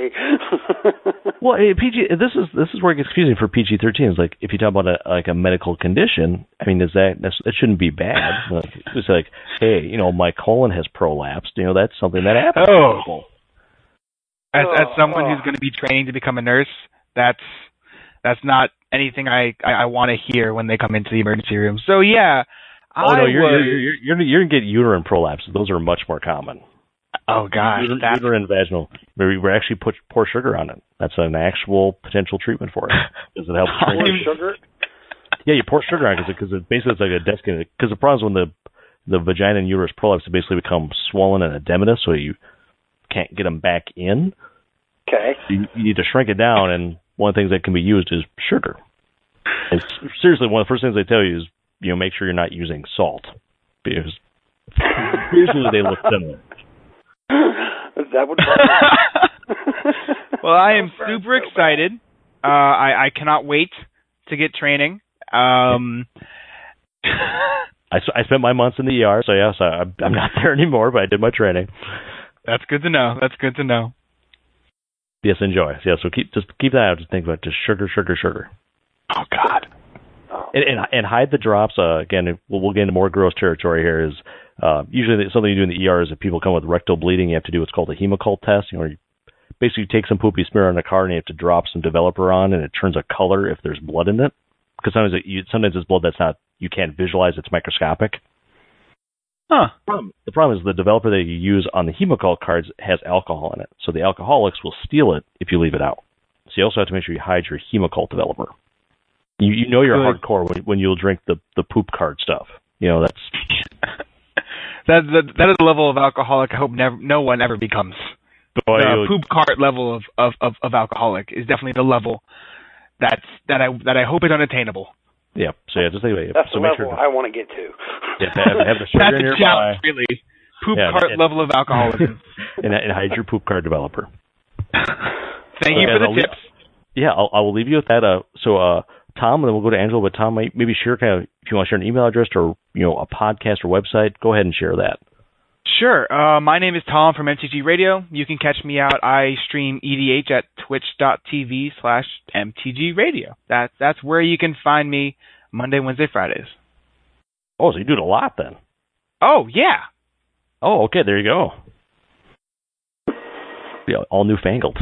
say. Well, hey, P G. This is this is where it gets confusing for P G thirteen. It's like if you talk about a, like a medical condition. I mean, is that that's, that shouldn't be bad? Like, it's like, hey, you know, my colon has prolapsed. You know, that's something that happens. Oh. To people. As oh, as someone oh. who's going to be training to become a nurse, that's that's not anything I I, I want to hear when they come into the emergency room. So yeah. Oh I no, you're, was, you're you're you're you're gonna get uterine prolapses. Those are much more common. Oh gosh, uterine, that's... uterine vaginal. We we actually put pour sugar on it. That's an actual potential treatment for it. Does it help? Pour sugar? Yeah, you pour sugar on it because it, basically it's like a desk. Because the problem is when the the vagina and uterus prolapse, it basically become swollen and edematous, so you can't get them back in. Okay. You, you need to shrink it down, and one of the things that can be used is sugar. And seriously, one of the first things they tell you is, you know, make sure you're not using salt, because usually they look similar. That would. Well, I am super excited. Uh, I I cannot wait to get training. Um, I, I spent my months in the E R, so yes, I, I'm not there anymore, but I did my training. That's good to know. That's good to know. Yes, enjoy. Yeah, so keep just keep that out. Just think about just sugar, sugar, sugar. Oh God. And, and and hide the drops. Uh, again, we'll, we'll get into more gross territory here. Is uh, usually something you do in the E R is if people come with rectal bleeding, you have to do what's called a Hemoccult test. You know, you basically you take some poop, you smear on a card, and you have to drop some developer on, and it turns a color if there's blood in it. Because sometimes it, you, sometimes it's blood that's not, you can't visualize. It's microscopic. Huh. The problem, the problem is the developer that you use on the Hemoccult cards has alcohol in it, so the alcoholics will steal it if you leave it out. So you also have to make sure you hide your Hemoccult developer. You you know you're Good. hardcore when when you'll drink the, the poop card stuff. You know that's that, that that is a level of alcoholic I hope never no one ever becomes. boy, The poop cart level of, of, of, of alcoholic is definitely the level that's that I that I hope is unattainable. Yeah. So yeah, just think about it. That's so the make level sure I want to get to. Yeah, have, have the sugar That's in a your challenge, pie. really. Poop Yeah, cart and- level of alcoholism. and, and hide your poop card developer. Thank you Okay, for the I'll leave- tips. Yeah, I'll, I will leave you with that. Uh, so, uh, Tom, and then we'll go to Angela. But Tom, might maybe share kind of if you want to share an email address or you know a podcast or website. Go ahead and share that. Sure. Uh, my name is Tom from M T G Radio. You can catch me out. I stream E D H at twitch.tv slash MTG Radio. That, that's where you can find me Monday, Wednesday, Fridays. Oh, so you do it a lot then? Oh, yeah. Oh, okay. There you go. Yeah, all newfangled.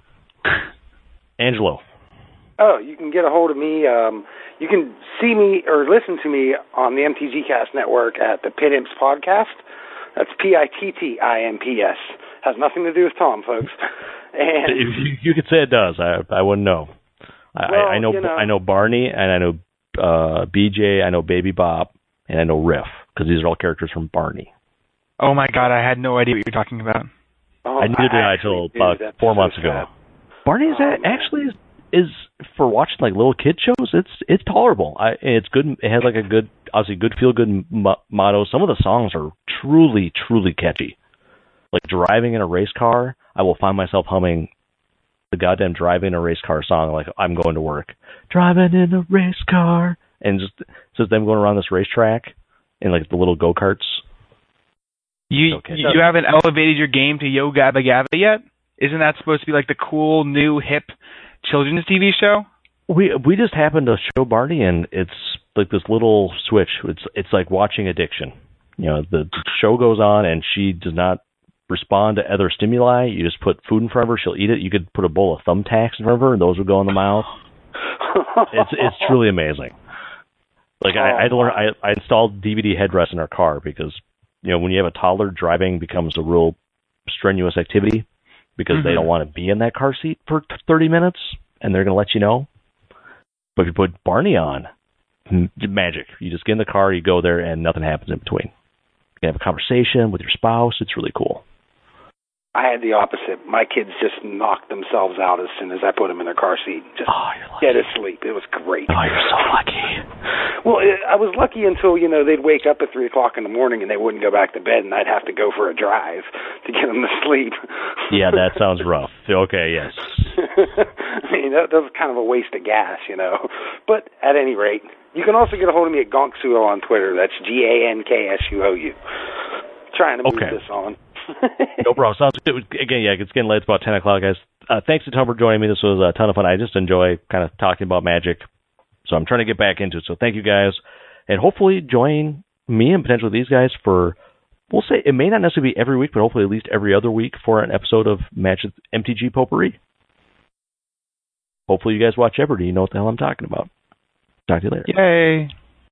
Angelo. Oh, you can get a hold of me. Um, you can see me or listen to me on the M T G Cast Network at the Pit Imps Podcast. That's P I T T I M P S. Has nothing to do with Tom, folks. And you, you could say it does. I I wouldn't know. I, well, I, I know, you know I know Barney, and I know uh, B J. I know Baby Bop, and I know Riff, because these are all characters from Barney. Oh my God! I had no idea what you're talking about. Oh, I neither did I until about four months so ago. Barney is oh, actually is, is for watching like little kid shows. It's it's tolerable. I, it's good. It has like a good, obviously good feel good m- motto. Some of the songs are truly truly catchy. Like driving in a race car, I will find myself humming the goddamn driving in a race car song. Like I'm going to work, driving in a race car, and just just them going around this racetrack in like the little go karts. You okay. you haven't elevated your game to Yo Gabba Gabba yet? Isn't that supposed to be like the cool, new, hip children's T V show? We we just happened to show Barney, and it's like this little switch. It's it's like watching Addiction. You know, the show goes on, and she does not respond to other stimuli. You just put food in front of her, she'll eat it. You could put a bowl of thumbtacks in front of her, and those would go in the mouth. it's it's truly amazing. Like I I, had to learn, I I installed D V D headrests in our car because, you know, when you have a toddler, driving becomes a real strenuous activity because mm-hmm. they don't want to be in that car seat for thirty minutes, and they're going to let you know. But if you put Barney on, magic. You just get in the car, you go there, and nothing happens in between. You can have a conversation with your spouse. It's really cool. I had the opposite. My kids just knocked themselves out as soon as I put them in their car seat. Just oh, get asleep. It was great. Oh, you're so lucky. Well, I was lucky until, you know, they'd wake up at three o'clock in the morning and they wouldn't go back to bed, and I'd have to go for a drive to get them to sleep. Yeah, that sounds rough. Okay, yes. I mean, that, that was kind of a waste of gas, you know. But at any rate, you can also get a hold of me at Gonksuo on Twitter. That's G A N K S U O U. Trying to move okay. this on. No problem. Sounds good. Again, yeah, it's getting late. It's about ten o'clock, guys. Uh, thanks to Tom for joining me. This was a ton of fun. I just enjoy kind of talking about Magic. So I'm trying to get back into it. So thank you, guys. And hopefully join me and potentially these guys for, we'll say, it may not necessarily be every week, but hopefully at least every other week for an episode of Magic M T G Potpourri. Hopefully you guys watch Jeopardy. You know what the hell I'm talking about. Talk to you later. Yay.